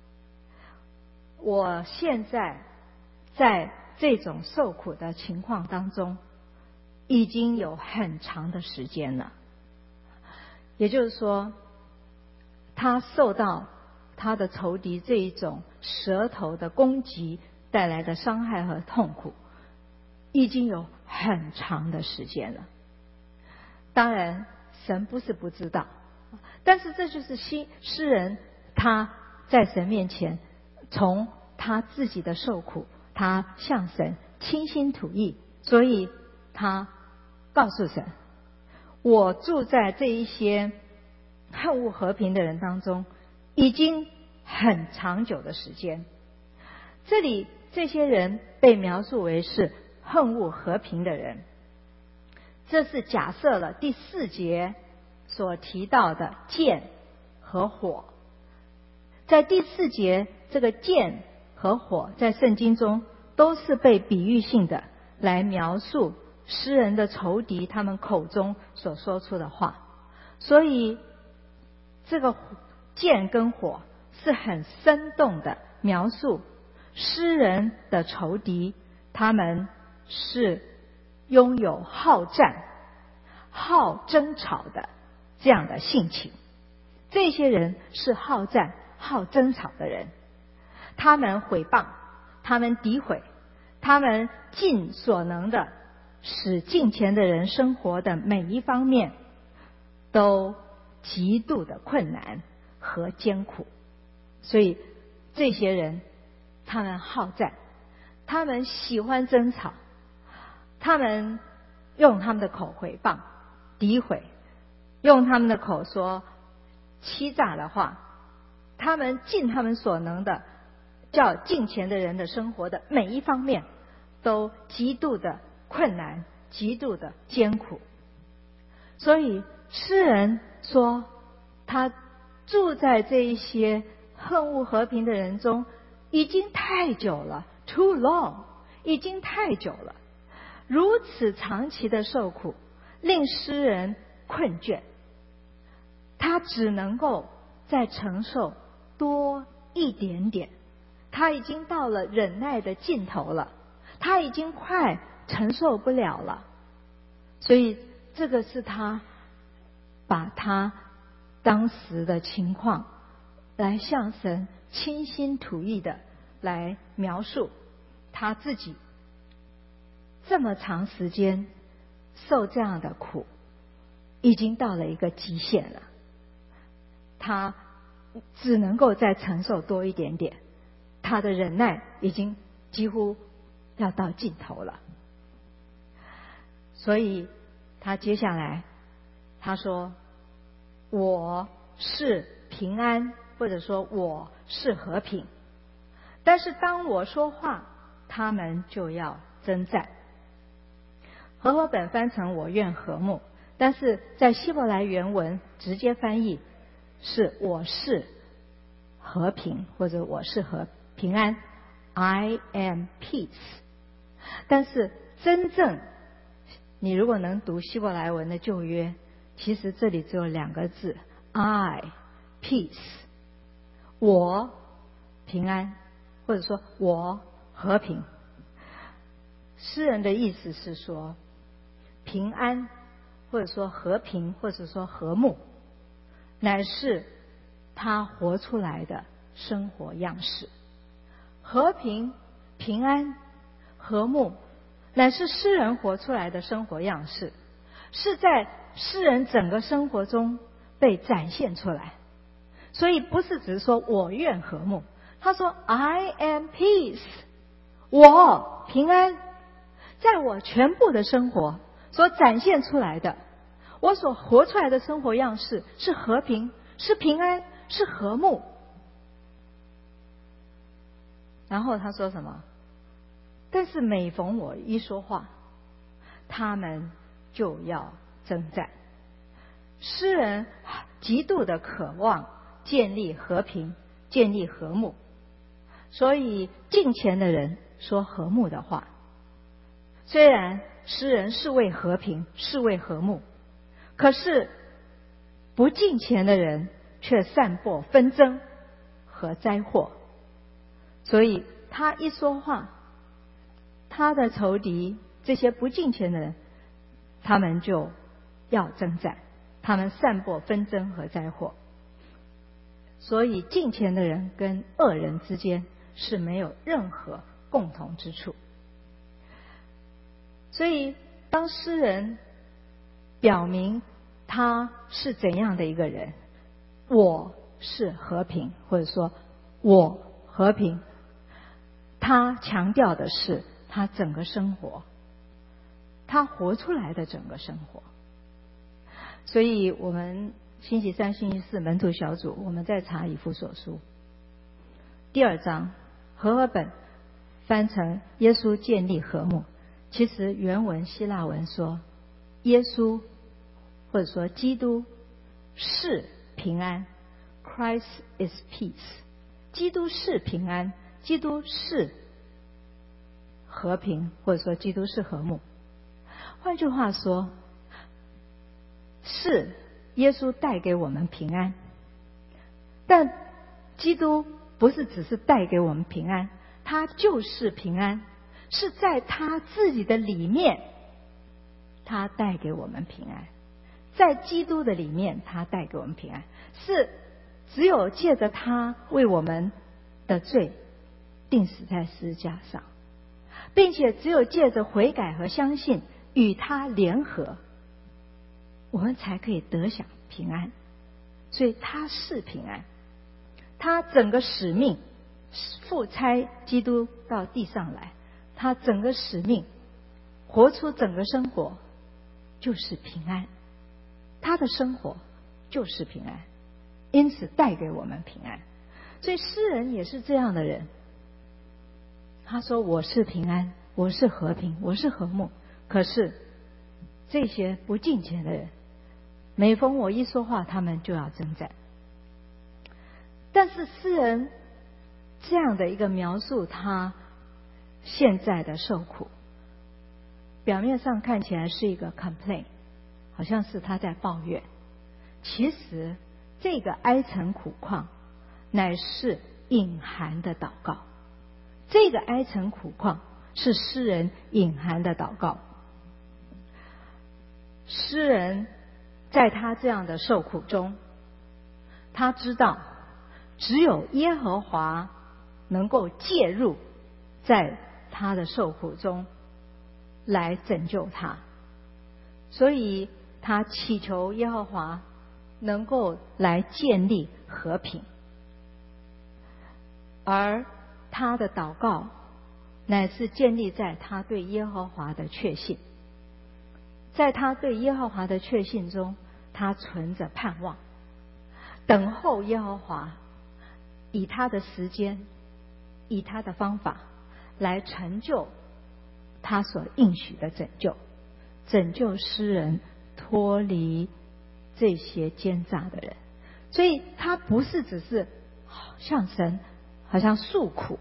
我现在在这种受苦的情况当中已经有很长的时间了。也就是说，他受到他的仇敌这一种舌头的攻击带来的伤害和痛苦已经有很长的时间了。当然神不是不知道，但是这就是诗人他在神面前从他自己的受苦，他向神倾心吐意，所以他告诉神，我住在这一些恨恶和平的人当中已经很长久的时间。这里这些人被描述为是恨恶和平的人，这是假设了第4节所提到的剑和火。在第4节，这个剑和火在圣经中都是被比喻性的来描述诗人的仇敌他们口中所说出的话。所以这个剑跟火是很生动的描述诗人的仇敌，他们是拥有好战、好争吵的这样的性情。这些人是好战、好争吵的人，他们毁谤，他们诋毁，他们尽所能的使敬虔的人生活的每一方面都极度的困难和艰苦。所以这些人他们好战，他们喜欢争吵，他们用他们的口毁谤、诋毁，用他们的口说欺诈的话，他们尽他们所能的叫敬虔的人的生活的每一方面都极度的困难，极度的艰苦。所以诗人说他住在这一些恨恶和平的人中已经太久了， too long， 已经太久了。如此长期的受苦令诗人困倦，他只能够再承受多一点点，他已经到了忍耐的尽头了，他已经快承受不了了。所以这个是他把他当时的情况来向神倾心吐意的来描述他自己这么长时间受这样的苦，已经到了一个极限了，他只能够再承受多一点点，他的忍耐已经几乎要到尽头了。所以他接下来他说我是平安，或者说我是和平，但是当我说话，他们就要征战。和合本翻成我愿和睦，但是在希伯来原文直接翻译是我是和平，或者我是和平安， I am peace。 但是真正你如果能读希伯来文的旧约，其实这里只有两个字 I peace， 我平安，或者说我和平。诗人的意思是说平安，或者说和平，或者说和睦，乃是他活出来的生活样式。和平、平安、和睦乃是诗人活出来的生活样式，是在诗人整个生活中被展现出来。所以不是只是说我愿和睦，他说 I am peace， 我平安，在我全部的生活所展现出来的，我所活出来的生活样式是和平，是平安，是和睦。然后他说什么？但是每逢我一说话，他们就要征战。诗人极度的渴望建立和平，建立和睦，所以敬虔的人说和睦的话。虽然诗人是为和平，是为和睦，可是不敬虔的人却散播纷争和灾祸。所以他一说话，他的仇敌这些不敬虔的人，他们就要征战，他们散播纷争和灾祸。所以敬虔的人跟恶人之间是没有任何共同之处。所以当诗人表明他是怎样的一个人，我是和平，或者说我和平，他强调的是他整个生活，他活出来的整个生活。所以我们星期三、星期四门徒小组，我们在查以弗所书第2章，和合本翻成耶稣建立和睦，其实原文希腊文说耶稣或者说基督是平安， Christ is peace， 基督是平安，基督是和平，或者说基督是和睦。换句话说，是耶稣带给我们平安，但基督不是只是带给我们平安，他就是平安，是在他自己的里面他带给我们平安。 在基督的里面，他带给我们平安，是只有借着他为我们的罪钉死在十字架上，并且只有借着悔改和相信与他联合，我们才可以得享平安。所以他是平安，他整个使命父差基督到地上来，他整个使命活出整个生活就是平安，他的生活就是平安，因此带给我们平安。所以诗人也是这样的人，他说我是平安，我是和平，我是和睦。可是这些不敬虔的人，每逢我一说话，他们就要征战。但是诗人这样的一个描述他现在的受苦，表面上看起来是一个 complaint， 好像是他在抱怨，其实这个哀沉苦况乃是隐含的祷告。这个哀沉苦况是诗人隐含的祷告。诗人在他这样的受苦中，他知道只有耶和华能够介入在他的受苦中来拯救他，所以他祈求耶和华能够来建立和平。而他的祷告乃是建立在他对耶和华的确信，在他对耶和华的确信中，他存着盼望，等候耶和华以他的时间，以他的方法来成就他所应许的拯救，拯救诗人脱离这些奸诈的人。所以他不是只是向神好像诉苦，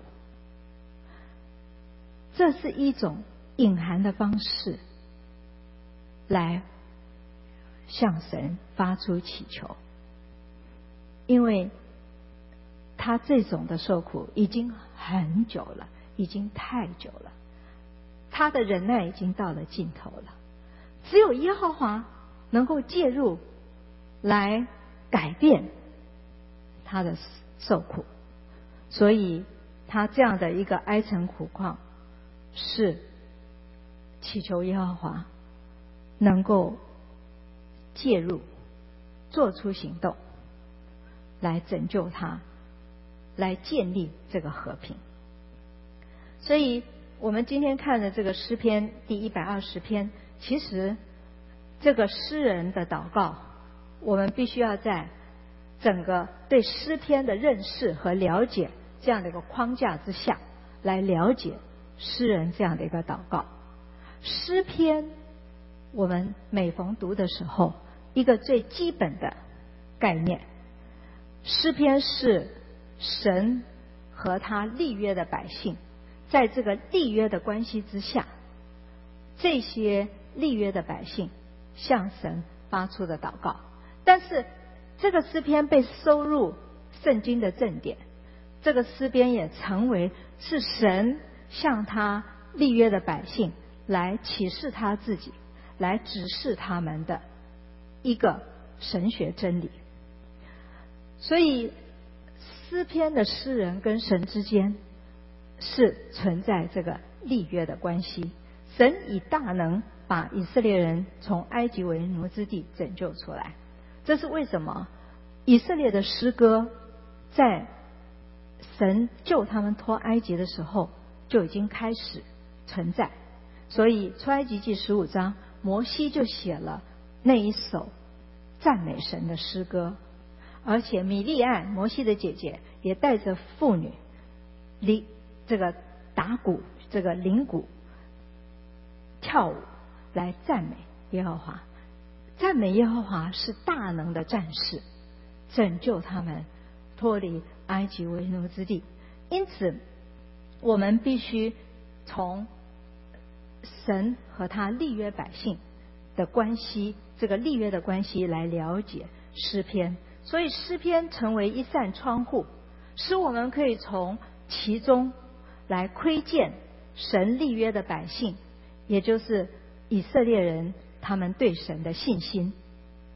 这是一种隐含的方式来向神发出祈求。因为他这种的受苦已经很久了，已经太久了，他的忍耐已经到了尽头了，只有耶和华能够介入来改变他的受苦。所以他这样的一个哀沉苦况，是祈求耶和华能够介入，做出行动来拯救他，来建立这个和平。所以我们今天看的这个诗篇第120篇，其实这个诗人的祷告，我们必须要在整个对诗篇的认识和了解这样的一个框架之下来了解诗人这样的一个祷告。诗篇我们每逢读的时候，一个最基本的概念，诗篇是神和他立约的百姓在这个立约的关系之下，这些立约的百姓向神发出的祷告。但是这个诗篇被收入圣经的正典，这个诗篇也成为是神向他立约的百姓来启示他自己，来指示他们的一个神学真理。所以诗篇的诗人跟神之间是存在这个立约的关系。神以大能把以色列人从埃及为奴之地拯救出来，这是为什么？以色列的诗歌在神救他们脱埃及的时候就已经开始存在。所以出埃及记15章，摩西就写了那一首赞美神的诗歌，而且米利暗摩西的姐姐也带着妇女这个打鼓，这个铃鼓跳舞来赞美耶和华。赞美耶和华是大能的战士，拯救他们脱离埃及为奴之地。因此我们必须从神和他立约百姓的关系，这个立约的关系来了解诗篇。所以诗篇成为一扇窗户，使我们可以从其中来窥见神立约的百姓，也就是以色列人他们对神的信心，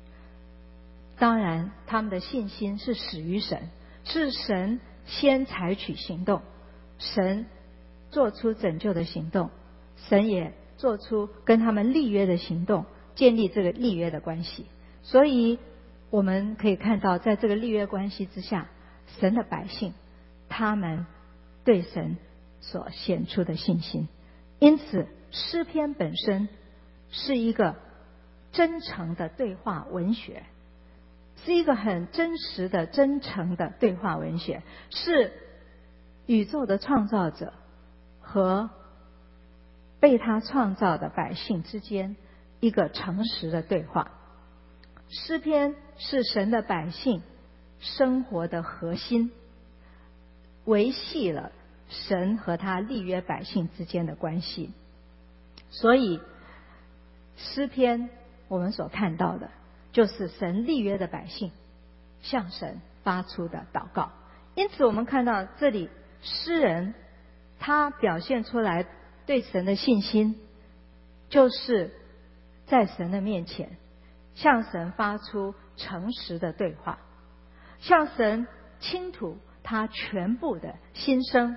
当然他们的信心是始于神，是神先采取行动，神做出拯救的行动，神也做出跟他们立约的行动，建立这个立约的关系。所以我们可以看到，在这个立约关系之下，神的百姓他们对神所显出的信心。因此诗篇本身是一个真诚的对话文学，是一个很真实的真诚的对话文学，是宇宙的创造者和被他创造的百姓之间一个诚实的对话。诗篇是神的百姓生活的核心，维系了神和他立约百姓之间的关系。所以诗篇我们所看到的就是神立约的百姓向神发出的祷告。因此我们看到这里诗人他表现出来对神的信心，就是在神的面前向神发出诚实的对话，向神倾吐他全部的心声，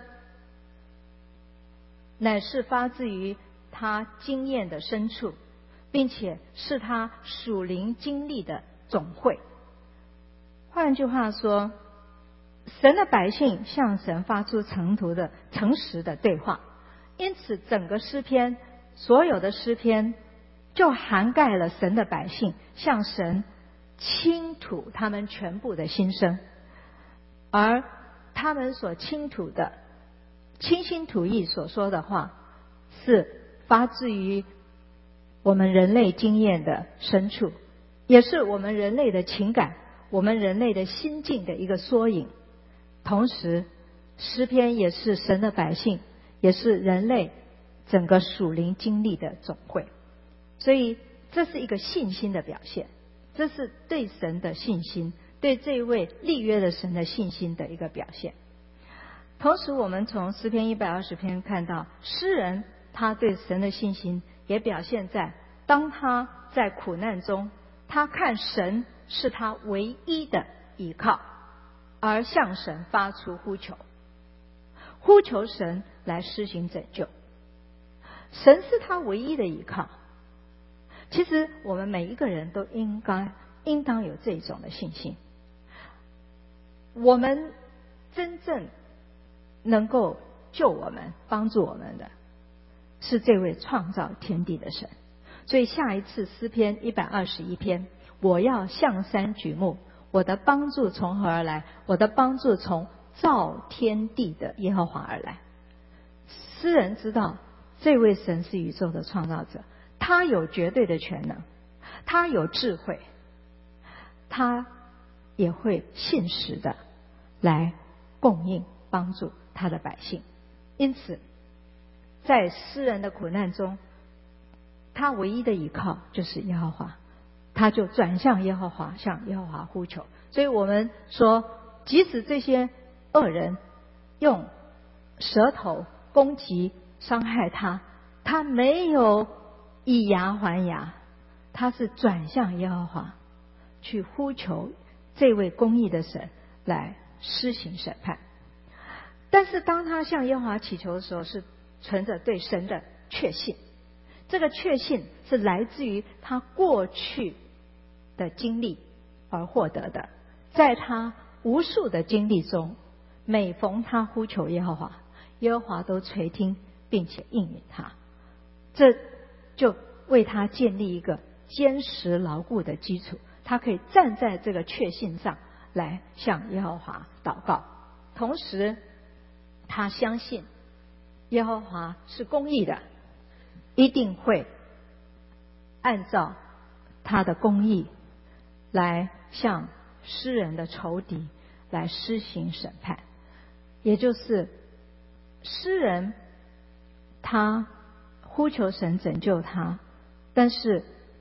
乃是发自于他经验的深处，并且是他属灵经历的总汇。换句话说，神的百姓向神发出诚实的对话，因此整个诗篇，所有的诗篇就涵盖了神的百姓向神倾吐他们全部的心声，而他们所倾吐的倾心吐意所说的话，是发自于我们人类经验的深处，也是我们人类的情感，我们人类的心境的一个缩影。同时诗篇也是神的百姓，也是人类整个属灵经历的总汇。所以这是一个信心的表现，这是对神的信心，对这位立约的神的信心的一个表现。同时我们从诗篇120篇看到，诗人他对神的信心也表现在当他在苦难中，他看神是他唯一的依靠，而向神发出呼求，呼求神来施行拯救。神是他唯一的依靠。其实我们每一个人都应当有这种的信心。我们真正能够救我们帮助我们的是这位创造天地的神。所以下一次诗篇121篇，我要向山举目，我的帮助从何而来？我的帮助从造天地的耶和华而来。诗人知道这位神是宇宙的创造者，他有绝对的全能，他有智慧，他也会信实的来供应帮助他的百姓。因此在诗人的苦难中，他唯一的依靠就是耶和华，他就转向耶和华，向耶和华呼求。所以我们说，即使这些恶人用舌头攻击伤害他，他没有以牙还牙，他是转向耶和华去呼求这位公义的神来施行审判。但是当他向耶和华祈求的时候，是存着对神的确信，这个确信是来自于他过去的经历而获得的。在他无数的经历中，每逢他呼求耶和华，耶和华都垂听并且应允他，这就为他建立一个坚实牢固的基础，他可以站在这个确信上来向耶和华祷告。同时他相信耶和华是公义的，一定会按照他的公义来向诗人的仇敌来施行审判。也就是诗人他呼求神拯救他，但是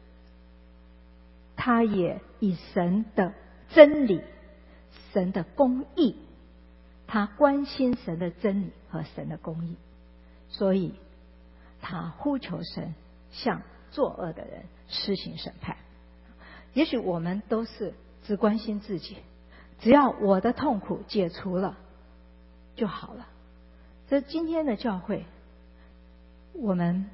他也以神的真理、神的公义，他关心神的真理和神的公义，所以他呼求神向作恶的人施行审判。也许我们都是只关心自己，只要我的痛苦解除了就好了。这今天的教会，我们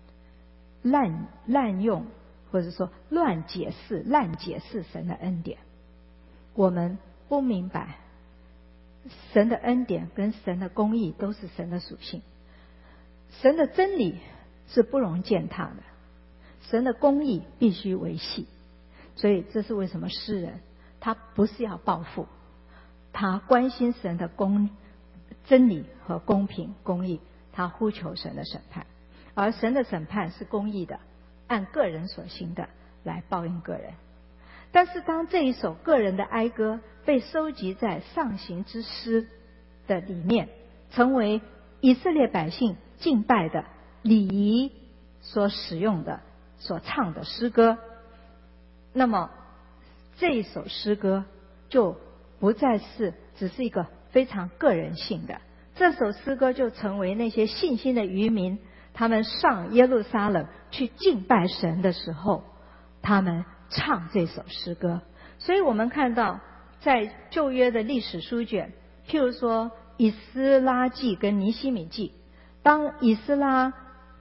滥用或者说滥解释神的恩典，我们不明白神的恩典跟神的公义都是神的属性，神的真理是不容践踏的，神的公义必须维系。所以这是为什么诗人他不是要报复，他关心神的真理和公平公义，他呼求神的审判，而神的审判是公义的，按个人所行的来报应个人。但是当这一首个人的哀歌被收集在上行之诗的里面，成为以色列百姓敬拜的礼仪所使用的所唱的诗歌，那么这一首诗歌就不再是只是一个非常个人性的，这首诗歌就成为那些信心的渔民，他们上耶路撒冷去敬拜神的时候，他们唱这首诗歌。所以我们看到在旧约的历史书卷，譬如说以斯拉记跟尼希米记，当以斯拉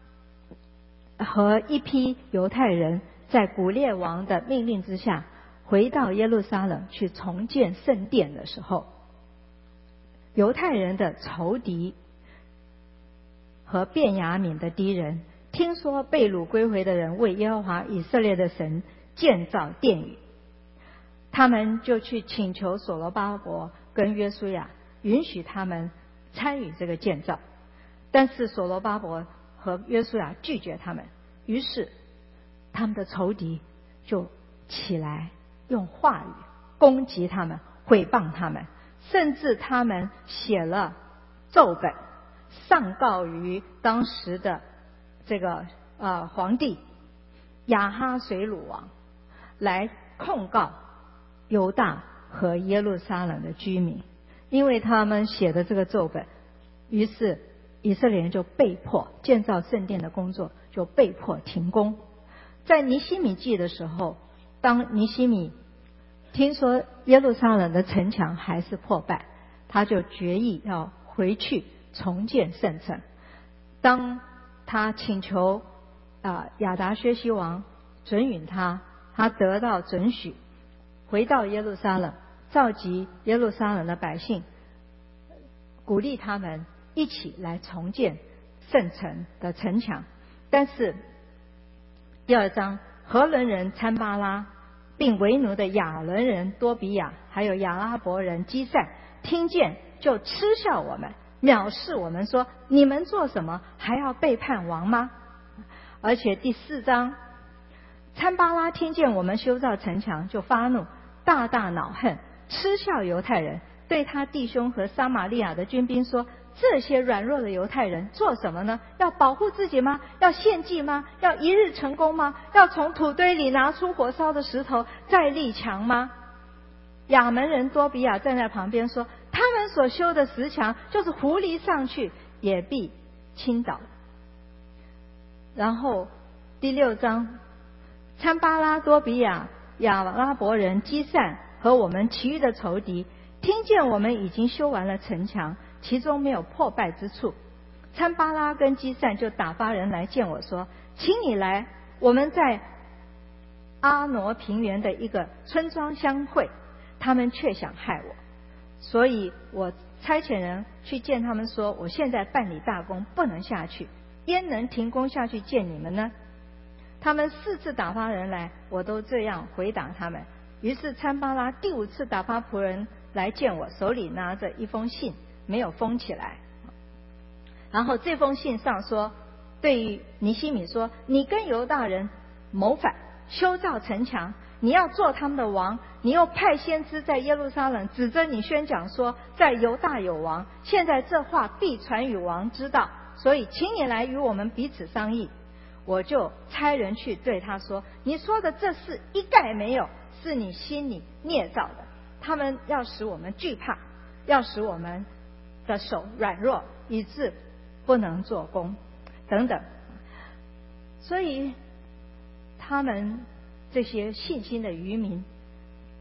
和一批犹太人在古列王的命令之下回到耶路撒冷去重建圣殿的时候，犹太人的仇敌和便雅悯的敌人听说被掳归回的人为耶和华以色列的神建造殿宇，他们就去请求所罗巴伯跟约书亚允许他们参与这个建造，但是所罗巴伯和约书亚拒绝他们，于是他们的仇敌就起来用话语攻击他们，毁谤他们，甚至他们写了奏本上告于当时的这个皇帝亚哈随鲁王，来控告犹大和耶路撒冷的居民。因为他们写的这个奏本，于是以色列人就被迫建造圣殿的工作就被迫停工。在尼希米记的时候，当尼希米听说耶路撒冷的城墙还是破败，他就决意要回去重建圣城。当他请求亚达薛西王准允他得到准许，回到耶路撒冷，召集耶路撒冷的百姓，鼓励他们一起来重建圣城的城墙。但是第2章，何伦人参巴拉并为奴的亚伦人多比亚还有亚拉伯人基散听见就嗤笑我们，藐视我们，说你们做什么，还要背叛王吗？而且第4章，参巴拉听见我们修造城墙就发怒，大大恼恨，嗤笑犹太人，对他弟兄和撒玛利亚的军兵说，这些软弱的犹太人做什么呢？要保护自己吗？要献祭吗？要一日成功吗？要从土堆里拿出火烧的石头再立墙吗？亚门人多比亚站在旁边说，他们所修的石墙就是狐狸上去也必倾倒。然后第6章，参巴拉多比亚亚拉伯人基散和我们其余的仇敌听见我们已经修完了城墙，其中没有破败之处，参巴拉跟基散就打发人来见我说，请你来，我们在阿挪平原的一个村庄相会，他们却想害我，所以我差遣人去见他们说，我现在办理大工，不能下去，焉能停工下去见你们呢？他们4次打发人来，我都这样回答他们。于是参巴拉第5次打发仆人来见我，手里拿着一封信，没有封起来。然后这封信上说，对于尼希米说，你跟犹大人谋反，修造城墙，你要做他们的王，你又派先知在耶路撒冷指着你宣讲说，在犹大有王，现在这话必传与王知道，所以请你来与我们彼此商议。我就差人去对他说，你说的这事一概没有，是你心里捏造的，他们要使我们惧怕，要使我们的手软弱，以致不能做工等等。所以他们这些信心的渔民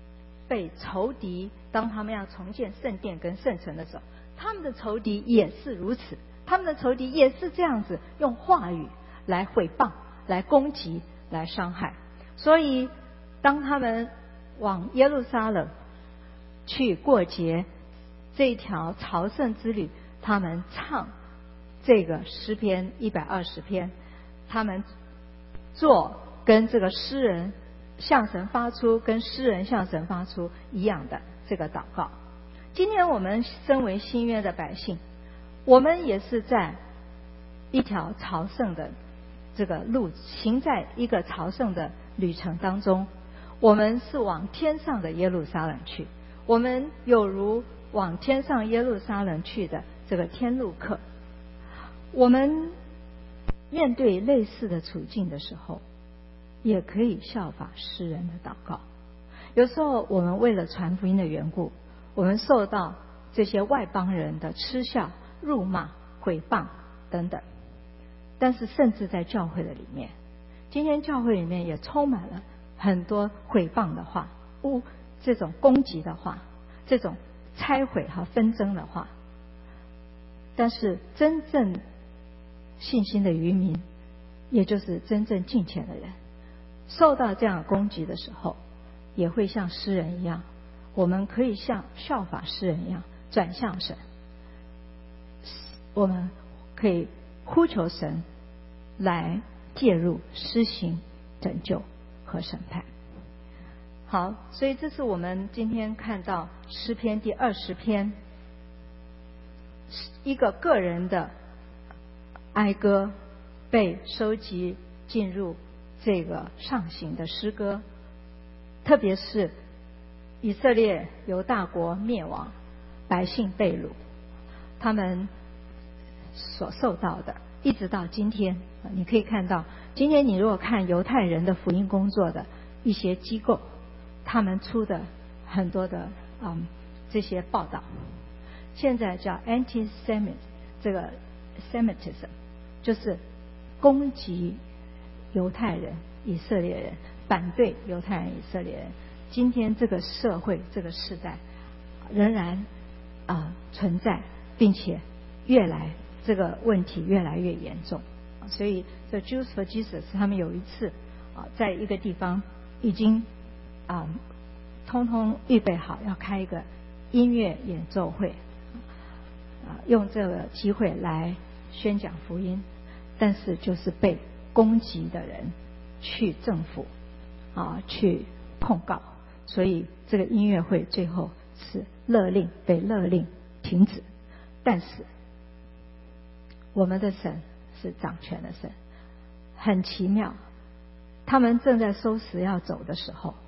被仇敌，当他们要重建圣殿跟圣城的时候，他们的仇敌也是如此，他们的仇敌也是这样子用话语来毁谤、来攻击、来伤害。所以当他们往耶路撒冷去过节，这条朝圣之旅，他们唱这个诗篇120篇，他们做跟这个诗人向神发出，跟诗人向神发出一样的这个祷告。今天我们身为新约的百姓，我们也是在一条朝圣的这个路，行在一个朝圣的旅程当中。我们是往天上的耶路撒冷去，我们有如往天上耶路撒冷去的这个天路客。我们面对类似的处境的时候，也可以效法诗人的祷告。有时候我们为了传福音的缘故，我们受到这些外邦人的嗤笑、辱骂、毁谤等等。但是甚至在教会的里面，今天教会里面也充满了很多毁谤的话，这种攻击的话，这种拆毁和纷争的话。但是真正信心的渔民，也就是真正敬虔的人，受到这样攻击的时候，也会像诗人一样，我们可以像效法诗人一样转向神，我们可以呼求神来介入、施行拯救和审判。好，所以这是我们今天看到诗篇第20篇，一个个人的哀歌被收集进入这个上行的诗歌，特别是以色列犹大国灭亡，百姓被掳，他们所受到的，一直到今天，你可以看到，今天你如果看犹太人的福音工作的一些机构，他们出的很多的这些报道，现在叫 anti-Semit， 这个 Semitism 就是攻击犹太人、以色列人，反对犹太人、以色列人。今天这个社会、这个时代仍然存在，并且这个问题越来越严重。所以这 Jews for Jesus 他们有一次在一个地方已经通通预备好要开一个音乐演奏会，用这个机会来宣讲福音，但是就是被攻击的人去政府去控告，所以这个音乐会最后是被勒令停止。但是我们的神是掌权的神，很奇妙，他们正在收拾要走的时候，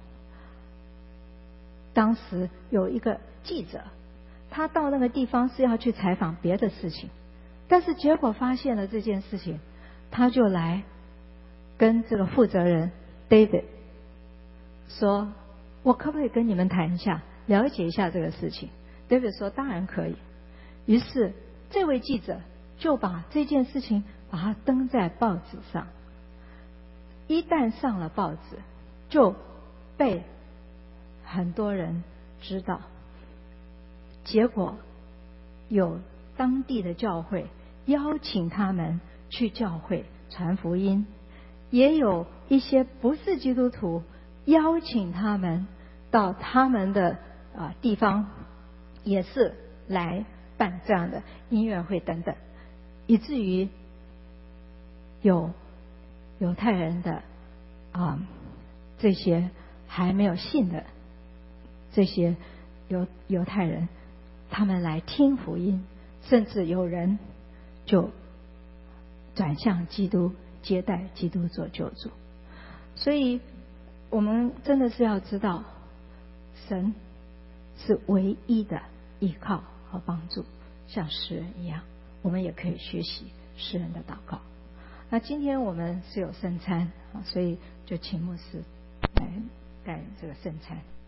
当时有一个记者，他到那个地方是要去采访别的事情，但是结果发现了这件事情，他就来跟这个负责人 David 说，我可不可以跟你们谈一下，了解一下这个事情。 David 说当然可以。于是这位记者就把这件事情把它登在报纸上，一旦上了报纸，就被很多人知道。结果有当地的教会邀请他们去教会传福音，也有一些不是基督徒邀请他们到他们的地方，也是来办这样的音乐会等等，以至于有犹太人的这些还没有信的这些犹太人，他们来听福音，甚至有人就转向基督，接待基督做救主。所以我们真的是要知道，神是唯一的依靠和帮助，像诗人一样，我们也可以学习诗人的祷告。那今天我们是有圣餐，所以就请牧师来带这个圣餐。